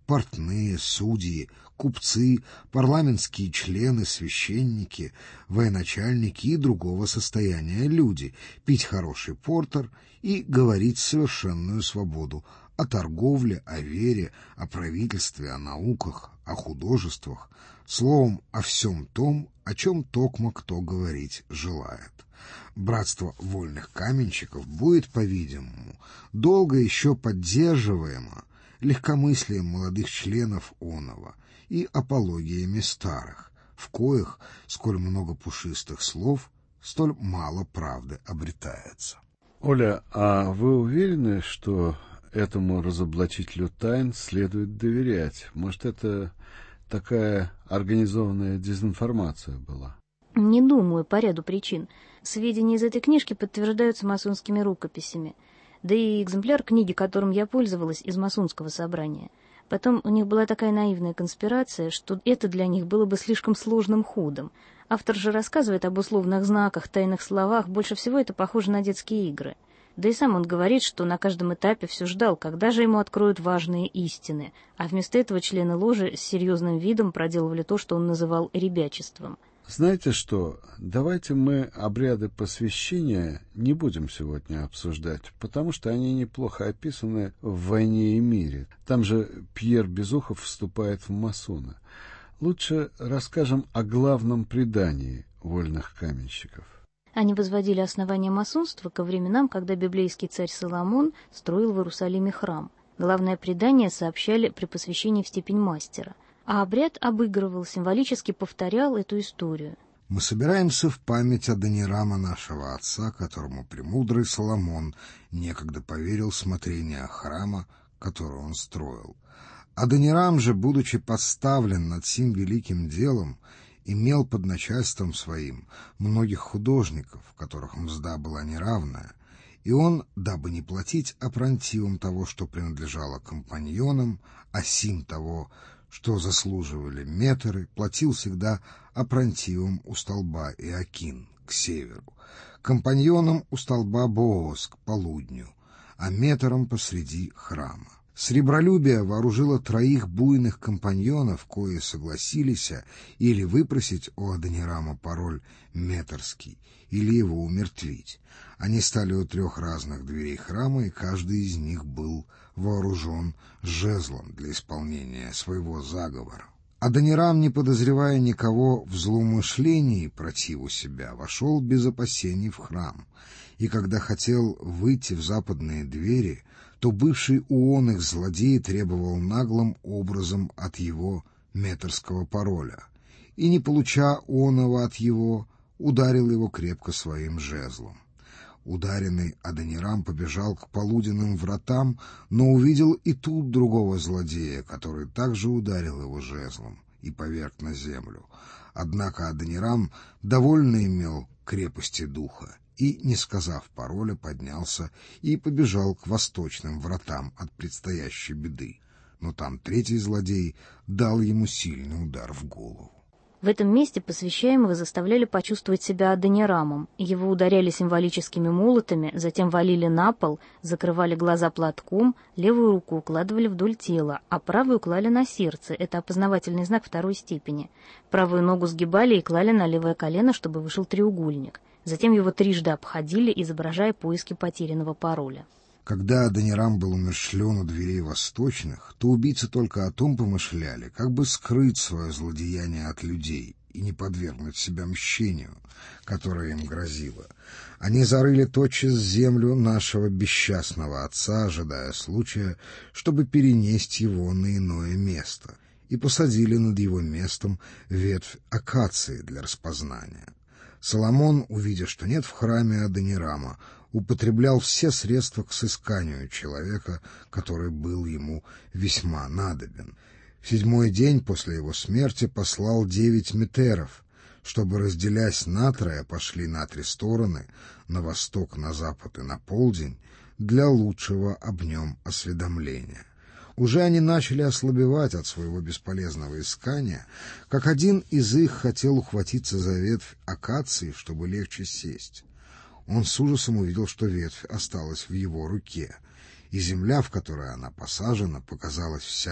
портные, судьи, купцы, парламентские члены, священники, военачальники и другого состояния люди, пить хороший портер и говорить совершенную свободу о торговле, о вере, о правительстве, о науках, о художествах, словом, о всем том, о чем токмо кто говорить желает. Братство вольных каменщиков будет, по-видимому, долго еще поддерживаемо легкомыслием молодых членов оного и апологиями старых, в коих, сколь много пушистых слов, столь мало правды обретается.
Оля, а вы уверены, что этому разоблачителю тайн следует доверять? Может, это такая организованная дезинформация была?
Не думаю, по ряду причин. Сведения из этой книжки подтверждаются масонскими рукописями. Да и экземпляр книги, которым я пользовалась, из масонского собрания. Потом у них была такая наивная конспирация, что это для них было бы слишком сложным ходом. Автор же рассказывает об условных знаках, тайных словах, больше всего это похоже на детские игры. Да и сам он говорит, что на каждом этапе все ждал, когда же ему откроют важные истины, а вместо этого члены ложи с серьезным видом проделывали то, что он называл ребячеством.
Знаете что, давайте мы обряды посвящения не будем сегодня обсуждать, потому что они неплохо описаны в «Войне и мире». Там же Пьер Безухов вступает в масоны. Лучше расскажем о главном предании вольных каменщиков.
Они возводили основание масонства ко временам, когда библейский царь Соломон строил в Иерусалиме храм. Главное предание сообщали при посвящении в степень мастера. А обряд обыгрывал, символически повторял эту историю.
Мы собираемся в память Адонирама, нашего отца, которому премудрый Соломон некогда поверил смотрение храма, который он строил. Адонирам же, будучи поставлен над сим великим делом, имел под начальством своим многих художников, которых мзда была неравная, и он, дабы не платить апрантивам того, что принадлежало компаньонам, а сим того, что заслуживали метры, платил всегда апрантивам у столба Иокин к северу, компаньонам у столба Бооз к полудню, а метрам посреди храма. Сребролюбие вооружило 3 буйных компаньонов, кои согласились или выпросить у Адонирама пароль метрский, или его умертвить. Они стали у 3 разных дверей храма, и каждый из них был вооружен жезлом для исполнения своего заговора. Адонирам, не подозревая никого в злоумышлении противу себя, вошел без опасений в храм, и когда хотел выйти в западные двери, то бывший у он их злодей требовал наглым образом от его метрского пароля, и, не получа оного от его, ударил его крепко своим жезлом. Ударенный Адонирам побежал к полуденным вратам, но увидел и тут другого злодея, который также ударил его жезлом и поверг на землю. Однако Адонирам довольно имел крепости духа и, не сказав пароля, поднялся и побежал к восточным вратам от предстоящей беды. Но там 3-й злодей дал ему сильный удар в голову.
В этом месте посвящаемого заставляли почувствовать себя Адонирамом. Его ударяли символическими молотами, затем валили на пол, закрывали глаза платком, левую руку укладывали вдоль тела, а правую клали на сердце, это опознавательный знак 2-й степени. Правую ногу сгибали и клали на левое колено, чтобы вышел треугольник. Затем его 3 обходили, изображая поиски потерянного пароля.
Когда Адонирам был умерщвлен у дверей восточных, то убийцы только о том помышляли, как бы скрыть свое злодеяние от людей и не подвергнуть себя мщению, которое им грозило. Они зарыли тотчас землю нашего бесчастного отца, ожидая случая, чтобы перенести его на иное место, и посадили над его местом ветвь акации для распознания. Соломон, увидя, что нет в храме Адонирама, употреблял все средства к сысканию человека, который был ему весьма надобен. В 7-й день после его смерти послал 9 метеров, чтобы, разделясь натрое, пошли на 3 стороны, на восток, на запад и на полдень, для лучшего об нем осведомления. Уже они начали ослабевать от своего бесполезного искания, как один из их хотел ухватиться за ветвь акации, чтобы легче сесть. Он с ужасом увидел, что ветвь осталась в его руке, и земля, в которой она посажена, показалась вся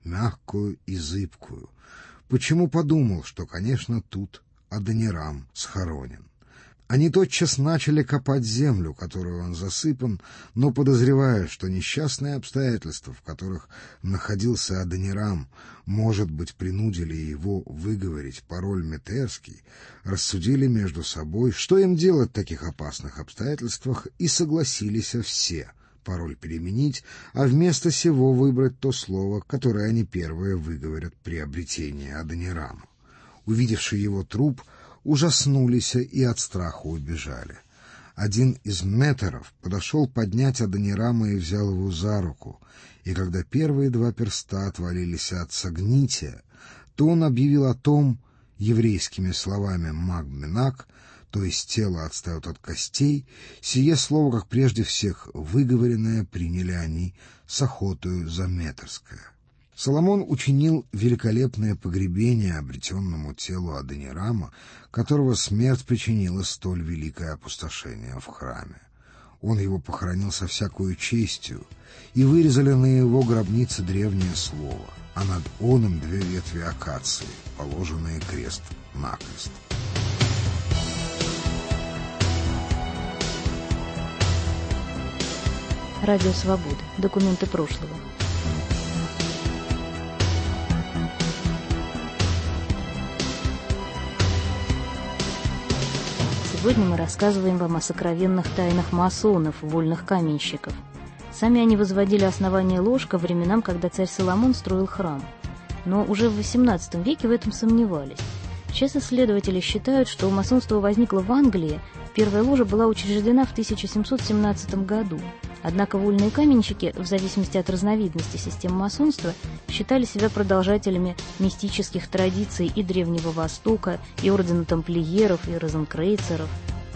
мягкую и зыбкую. Почему подумал, что, конечно, тут Адонирам схоронен? Они тотчас начали копать землю, которую он засыпан, но, подозревая, что несчастные обстоятельства, в которых находился Адонирам, может быть, принудили его выговорить пароль Метерский, рассудили между собой, что им делать в таких опасных обстоятельствах, и согласились все пароль переменить, а вместо сего выбрать то слово, которое они первые выговорят при обретении Адонирама. Увидевший его труп, ужаснулись и от страха убежали. Один из метеров подошел поднять Адонирама и взял его за руку, и когда первые 2 перста отвалились от согнития, то он объявил о том еврейскими словами «магменак», то есть тело отстает от костей, сие слово, как прежде всех выговоренное, приняли они с охотою за метерское. Соломон учинил великолепное погребение обретенному телу Адонирама, которого смерть причинила столь великое опустошение в храме. Он его похоронил со всякою честью, и вырезали на его гробнице древнее слово, а над оном 2 ветви акации, положенные крест-накрест.
Радио Свобода. Документы прошлого. Сегодня мы рассказываем вам о сокровенных тайнах масонов, вольных каменщиков. Сами они возводили основание ложь ко временам, когда царь Соломон строил храм. Но уже в XVIII веке в этом сомневались. Сейчас исследователи считают, что масонство возникло в Англии, первая ложа была учреждена в 1717 году. Однако вольные каменщики, в зависимости от разновидности систем масонства, считали себя продолжателями мистических традиций и Древнего Востока, и ордена тамплиеров, и розенкрейцеров.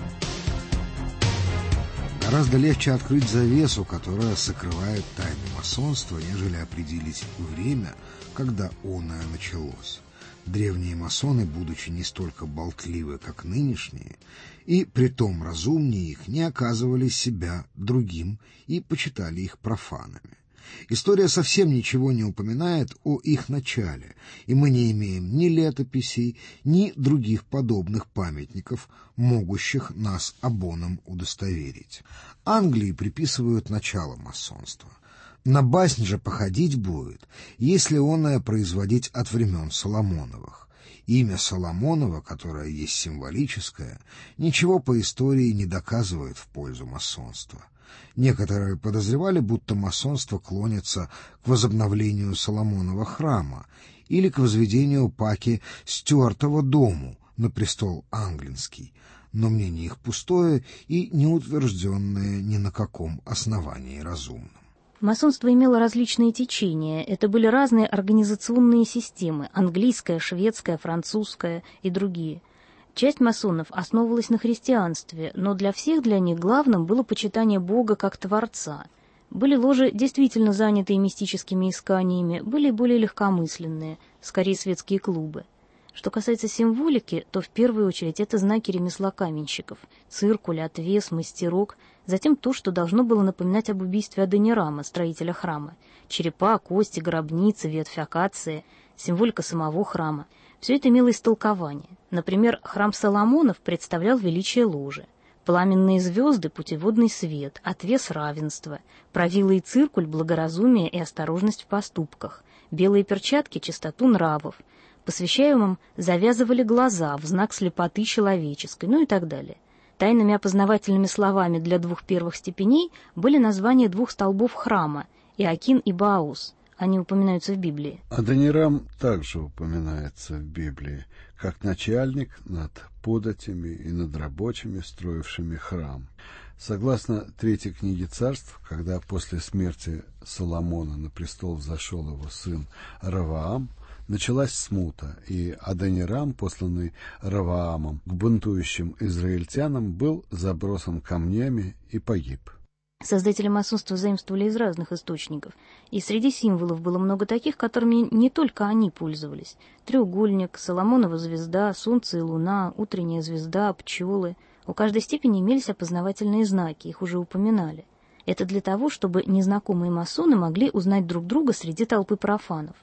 Гораздо легче открыть завесу, которая сокрывает тайны масонства, нежели определить время, когда оное началось. Древние масоны, будучи не столько болтливы, как нынешние, и притом разумнее их, не оказывали себя другим и почитали их профанами. История совсем ничего не упоминает о их начале, и мы не имеем ни летописей, ни других подобных памятников, могущих нас обоном удостоверить. Англии приписывают начало масонства. На баснь же походить будет, если оное производить от времен Соломоновых. Имя Соломонова, которое есть символическое, ничего по истории не доказывает в пользу масонства. Некоторые подозревали, будто масонство клонится к возобновлению Соломонова храма или к возведению Паки Стюартова дому на престол английский, но мнение их пустое и не утвержденное ни на каком основании разумном.
Масонство имело различные течения. Это были разные организационные системы – английская, шведская, французская и другие. Часть масонов основывалась на христианстве, но для них главным было почитание Бога как Творца. Были ложи, действительно занятые мистическими исканиями, были более легкомысленные, скорее светские клубы. Что касается символики, то в первую очередь это знаки ремесла каменщиков – циркуль, отвес, мастерок, затем то, что должно было напоминать об убийстве Адонирама, строителя храма – черепа, кости, гробницы, ветвь акации, символика самого храма. Все это имело истолкование. Например, храм Соломонов представлял величие ложи, пламенные звезды – путеводный свет, отвес – равенство, правила и циркуль – благоразумие и осторожность в поступках, белые перчатки – чистоту нравов, посвящаемым завязывали глаза в знак слепоты человеческой, ну и так далее. Тайными опознавательными словами для 2 первых степеней были названия 2 столбов храма – Иокин и Баус. Они упоминаются в Библии.
Адонирам также упоминается в Библии, как начальник над податями и над рабочими, строившими храм. Согласно 3 книге Царств, когда после смерти Соломона на престол взошел его сын Раваам, началась смута, и Адонирам, посланный Раваамом к бунтующим израильтянам, был забросан камнями и погиб.
Создатели масонства заимствовали из разных источников, и среди символов было много таких, которыми не только они пользовались. Треугольник, Соломонова звезда, солнце и луна, утренняя звезда, пчелы. У каждой степени имелись опознавательные знаки, их уже упоминали. Это для того, чтобы незнакомые масоны могли узнать друг друга среди толпы профанов.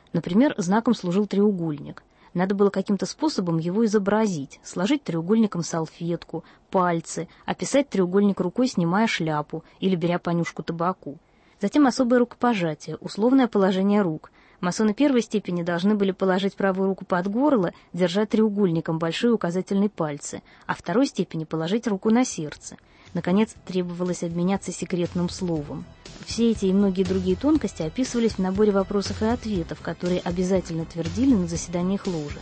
Например, знаком служил треугольник. Надо было каким-то способом его изобразить, сложить треугольником салфетку, пальцы, описать треугольник рукой, снимая шляпу или беря понюшку табаку. Затем особое рукопожатие, условное положение рук. Масоны первой степени должны были положить правую руку под горло, держа треугольником большие указательные пальцы, а второй степени положить руку на сердце. Наконец, требовалось обменяться секретным словом. Все эти и многие другие тонкости описывались в наборе вопросов и ответов, которые обязательно твердили на заседаниях ложи.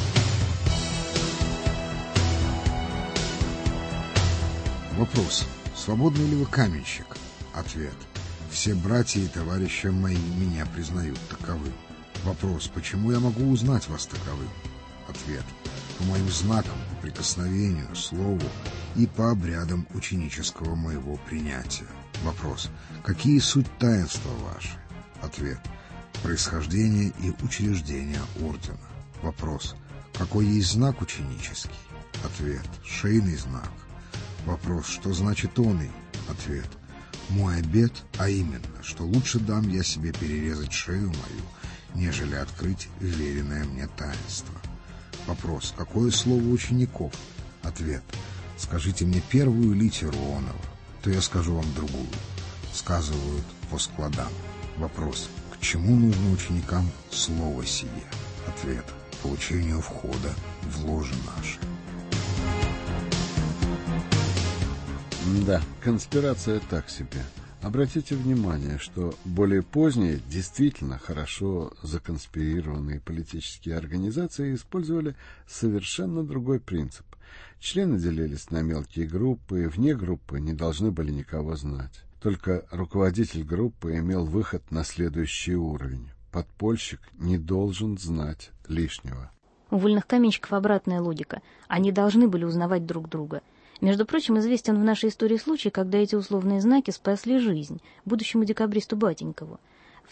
Вопрос. Свободный ли вы каменщик? Ответ. Все братья и товарищи мои меня признают таковым. Вопрос. Почему я могу узнать вас таковым? Ответ. По моим знакам, по прикосновению, слову и по обрядам ученического моего принятия. Вопрос. Какие суть таинства ваши? Ответ. Происхождение и учреждение ордена. Вопрос. Какой есть знак ученический? Ответ. Шейный знак. Вопрос. Что значит оный? Ответ. Мой обет, а именно, что лучше дам я себе перерезать шею мою, нежели открыть веренное мне таинство. Вопрос. Какое слово учеников? Ответ. Скажите мне первую литеру оного, то я скажу вам другую. Сказывают по складам. Вопрос. К чему нужно ученикам слово сие? Ответ. Получению входа в ложе наше.
Да, конспирация так себе. Обратите внимание, что более поздние, действительно хорошо законспирированные политические организации использовали совершенно другой принцип. Члены делились на мелкие группы, и вне группы не должны были никого знать. Только руководитель группы имел выход на следующий уровень. Подпольщик не должен знать лишнего.
У вольных каменщиков обратная логика. Они должны были узнавать друг друга. Между прочим, известен в нашей истории случай, когда эти условные знаки спасли жизнь будущему декабристу Батенькову. В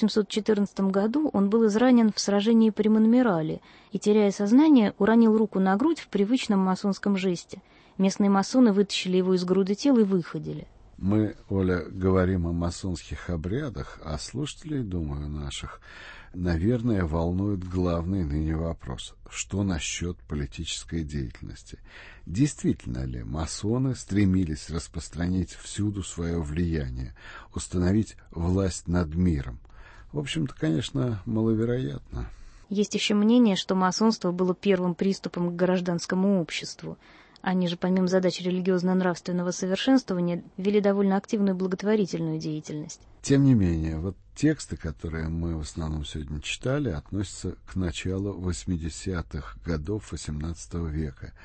1814 году он был изранен в сражении при Монмирале и, теряя сознание, уронил руку на грудь в привычном масонском жесте. Местные масоны вытащили его из груды тел и выходили.
Мы, Оля, говорим о масонских обрядах, а слушателей, думаю, наших, наверное, волнует главный ныне вопрос. Что насчет политической деятельности? Действительно ли масоны стремились распространить всюду свое влияние, установить власть над миром? В общем-то, конечно, маловероятно.
Есть еще мнение, что масонство было первым приступом к гражданскому обществу. Они же, помимо задач религиозно-нравственного совершенствования, вели довольно активную благотворительную деятельность.
Тем не менее, вот тексты, которые мы в основном сегодня читали, относятся к началу 80-х годов XVIII века,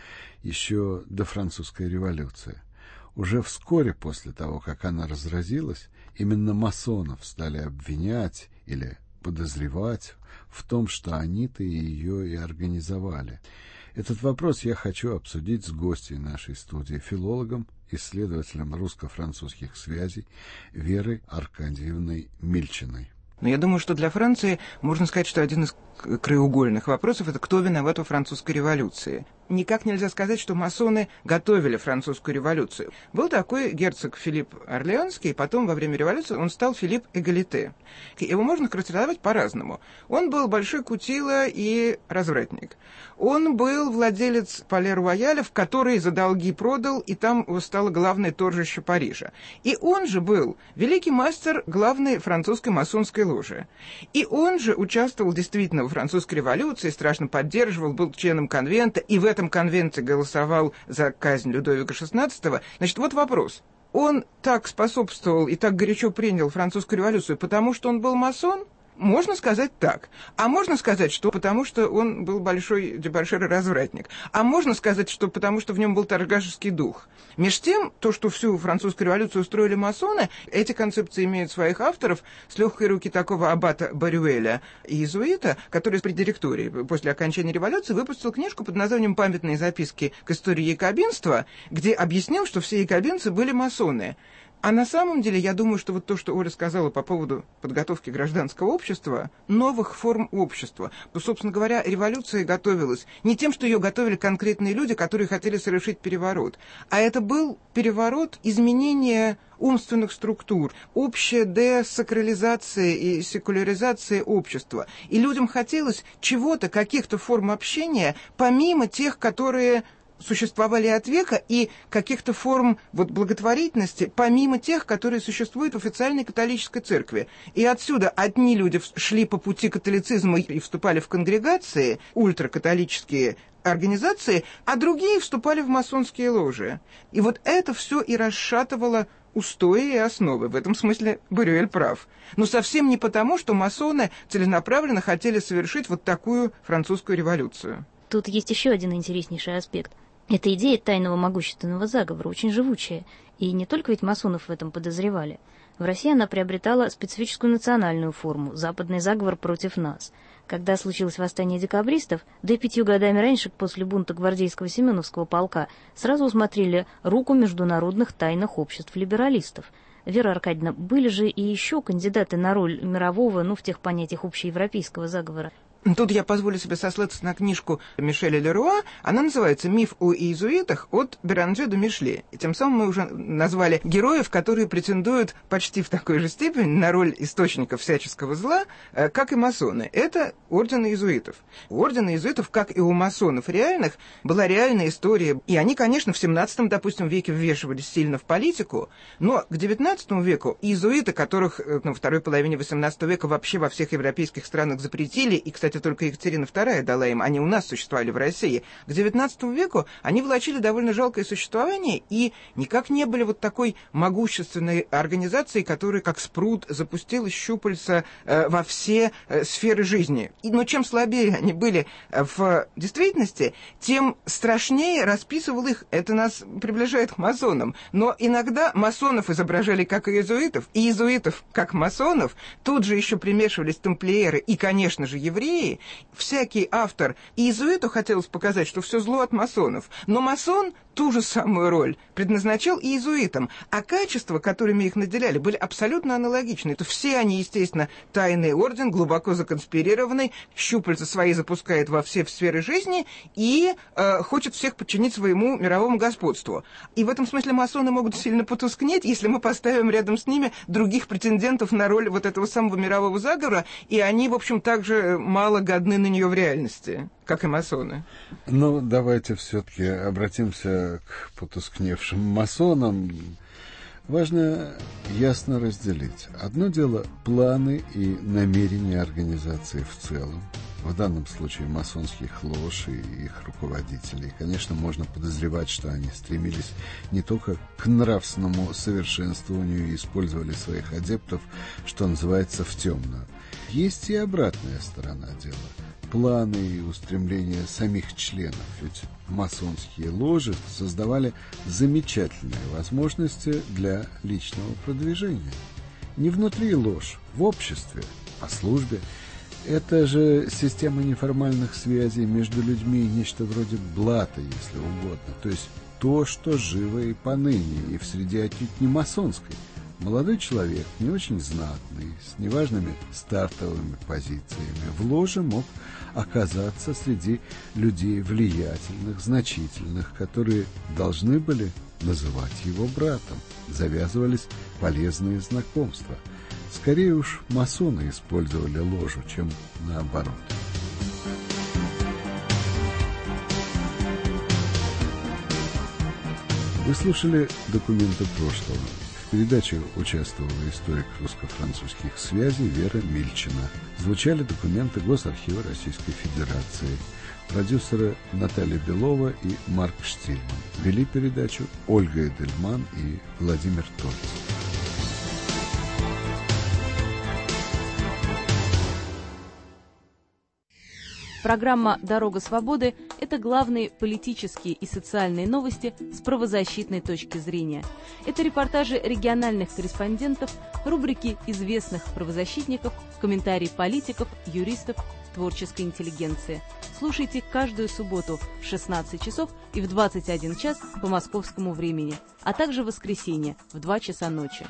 еще до Французской революции. Уже вскоре после того, как она разразилась, именно масонов стали обвинять или подозревать в том, что они-то ее и организовали. Этот вопрос я хочу обсудить с гостьей нашей студии, филологом, исследователем русско-французских связей Верой Аркадьевной Мильчиной.
Но я думаю, что для Франции можно сказать, что один из краеугольных вопросов – это кто виноват во французской революции. Никак нельзя сказать, что масоны готовили французскую революцию. Был такой герцог Филипп Орлеанский, потом во время революции он стал Филипп Эгалите. Его можно характеризовать по-разному. Он был большой кутила и развратник. Он был владелец Пале-Руаяля, в который за долги продал, и там стало главное торжище Парижа. И он же был великий мастер главной французской масонской ложи. И он же участвовал действительно во французской революции, страшно поддерживал, был членом конвента, и в этом конвенте голосовал за казнь Людовика XVI. Значит, вот вопрос. Он так способствовал и так горячо принял французскую революцию, потому что он был масон? Можно сказать так. А можно сказать, что потому что он был большой дебошир и развратник. А можно сказать, что потому что в нем был торгашеский дух. Меж тем, то, что всю французскую революцию устроили масоны, эти концепции имеют своих авторов с легкой руки такого аббата Барюэля, иезуита, который при директории после окончания революции выпустил книжку под названием «Памятные записки к истории якобинства», где объяснил, что все якобинцы были масоны. А на самом деле, я думаю, что вот то, что Оля сказала по поводу подготовки гражданского общества, новых форм общества, то, собственно говоря, революция готовилась не тем, что ее готовили конкретные люди, которые хотели совершить переворот, а это был переворот изменения умственных структур, общая десакрализация и секуляризация общества. И людям хотелось чего-то, каких-то форм общения, помимо тех, которые существовали от века, и каких-то форм благотворительности, помимо тех, которые существуют в официальной католической церкви. И отсюда одни люди шли по пути католицизма и вступали в конгрегации, ультракатолические организации, а другие вступали в масонские ложи. И вот это все и расшатывало устои и основы. В этом смысле Борюэль прав. Но совсем не потому, что масоны целенаправленно хотели совершить вот такую французскую революцию.
Тут есть еще один интереснейший аспект. Эта идея тайного могущественного заговора очень живучая, и не только ведь масонов в этом подозревали. В России она приобретала специфическую национальную форму – западный заговор против нас. Когда случилось восстание декабристов, да и 5 годами раньше, после бунта гвардейского Семеновского полка, сразу усмотрели руку международных тайных обществ либералистов. Вера Аркадьевна, были же и еще кандидаты на роль мирового, в тех понятиях общеевропейского заговора?
Тут я позволю себе сослаться на книжку Мишеля Леруа. Она называется «Миф о иезуитах» от Беранже де Мишле. И тем самым мы уже назвали героев, которые претендуют почти в такой же степени на роль источников всяческого зла, как и масоны. Это орден иезуитов. У ордена иезуитов, как и у масонов реальных, была реальная история. И они, конечно, в 17 допустим, веке ввешивались сильно в политику, но к 19 веку иезуиты, которых во второй половине 18 века вообще во всех европейских странах запретили, и, кстати, только Екатерина II дала им, они у нас существовали в России. К XIX веку они влачили довольно жалкое существование и никак не были вот такой могущественной организацией, которая, как спрут, запустила щупальца во все сферы жизни. Но чем слабее они были в действительности, тем страшнее расписывал их. Это нас приближает к масонам. Но иногда масонов изображали как иезуитов, и иезуитов как масонов. Тут же еще примешивались тамплиеры и, конечно же, евреи. Всякий автор иезуиту хотелось показать, что все зло от масонов, но масон ту же самую роль предназначал иезуитам, а качества, которыми их наделяли, были абсолютно аналогичны. То все они, естественно, тайный орден, глубоко законспирированный, щупальца свои запускает во все сферы жизни и хочет всех подчинить своему мировому господству. И в этом смысле масоны могут сильно потускнеть, если мы поставим рядом с ними других претендентов на роль вот этого самого мирового заговора, и они, в общем, также мало годны на нее в реальности, как и масоны.
Ну, давайте все-таки обратимся к потускневшим масонам. Важно ясно разделить. Одно дело планы и намерения организации в целом. В данном случае масонских лож и их руководителей. Конечно, можно подозревать, что они стремились не только к нравственному совершенствованию и использовали своих адептов, что называется, в темную. Есть и обратная сторона дела. Планы и устремления самих членов. Ведь масонские ложи создавали замечательные возможности для личного продвижения. Не внутри лож, в обществе, по службе. Это же система неформальных связей между людьми, нечто вроде блата, если угодно. То есть то, что живо и поныне, и в среде отнюдь не масонской. Молодой человек, не очень знатный, с неважными стартовыми позициями, в ложе мог оказаться среди людей влиятельных, значительных, которые должны были называть его братом. Завязывались полезные знакомства. Скорее уж масоны использовали ложу, чем наоборот. Вы слушали «Документы прошлого». В передаче участвовала историк русско-французских связей Вера Мильчина. Звучали документы Госархива Российской Федерации. Продюсеры Наталья Белова и Марк Штильман. Вели передачу Ольга Эдельман и Владимир Тольц.
Программа «Дорога свободы» — это главные политические и социальные новости с правозащитной точки зрения. Это репортажи региональных корреспондентов, рубрики известных правозащитников, комментарии политиков, юристов, творческой интеллигенции. Слушайте каждую субботу в 16 часов и в 21 час по московскому времени, а также в воскресенье в 2 часа ночи.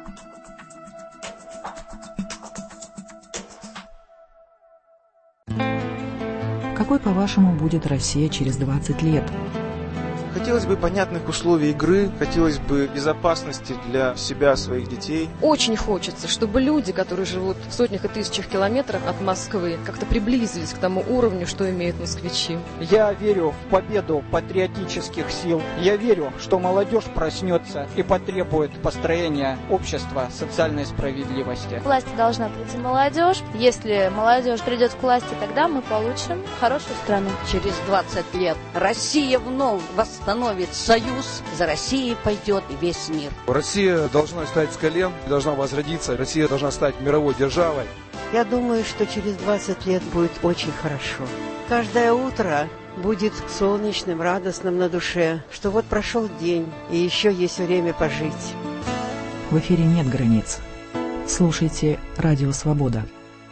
Какой, по-вашему, будет Россия через 20 лет?
Хотелось бы понятных условий игры, хотелось бы безопасности для себя, своих детей.
Очень хочется, чтобы люди, которые живут в сотнях и тысячах километрах от Москвы, как-то приблизились к тому уровню, что имеют москвичи.
Я верю в победу патриотических сил. Я верю, что молодежь проснется и потребует построения общества социальной справедливости.
К власти должна прийти молодежь. Если молодежь придет к власти, тогда мы получим хорошую страну.
Через 20 лет Россия вновь восстановит союз, за Россией пойдет и весь мир.
Россия должна встать с колен, должна возродиться, Россия должна стать мировой державой.
Я думаю, что через 20 лет будет очень хорошо. Каждое утро будет солнечным, радостным на душе, что вот прошел день, и еще есть время пожить.
В эфире нет границ. Слушайте «Радио Свобода».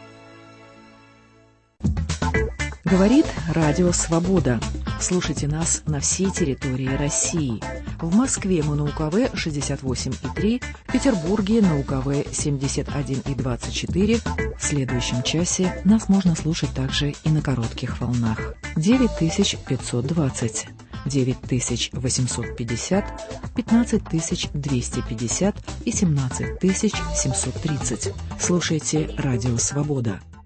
Говорит «Радио Свобода». Слушайте нас на всей территории России. В Москве мы на УКВ 68,3, в Петербурге на УКВ 71,24. В следующем часе нас можно слушать также и на коротких волнах. 9520, 9850, 15250 и 17730. Слушайте «Радио Свобода».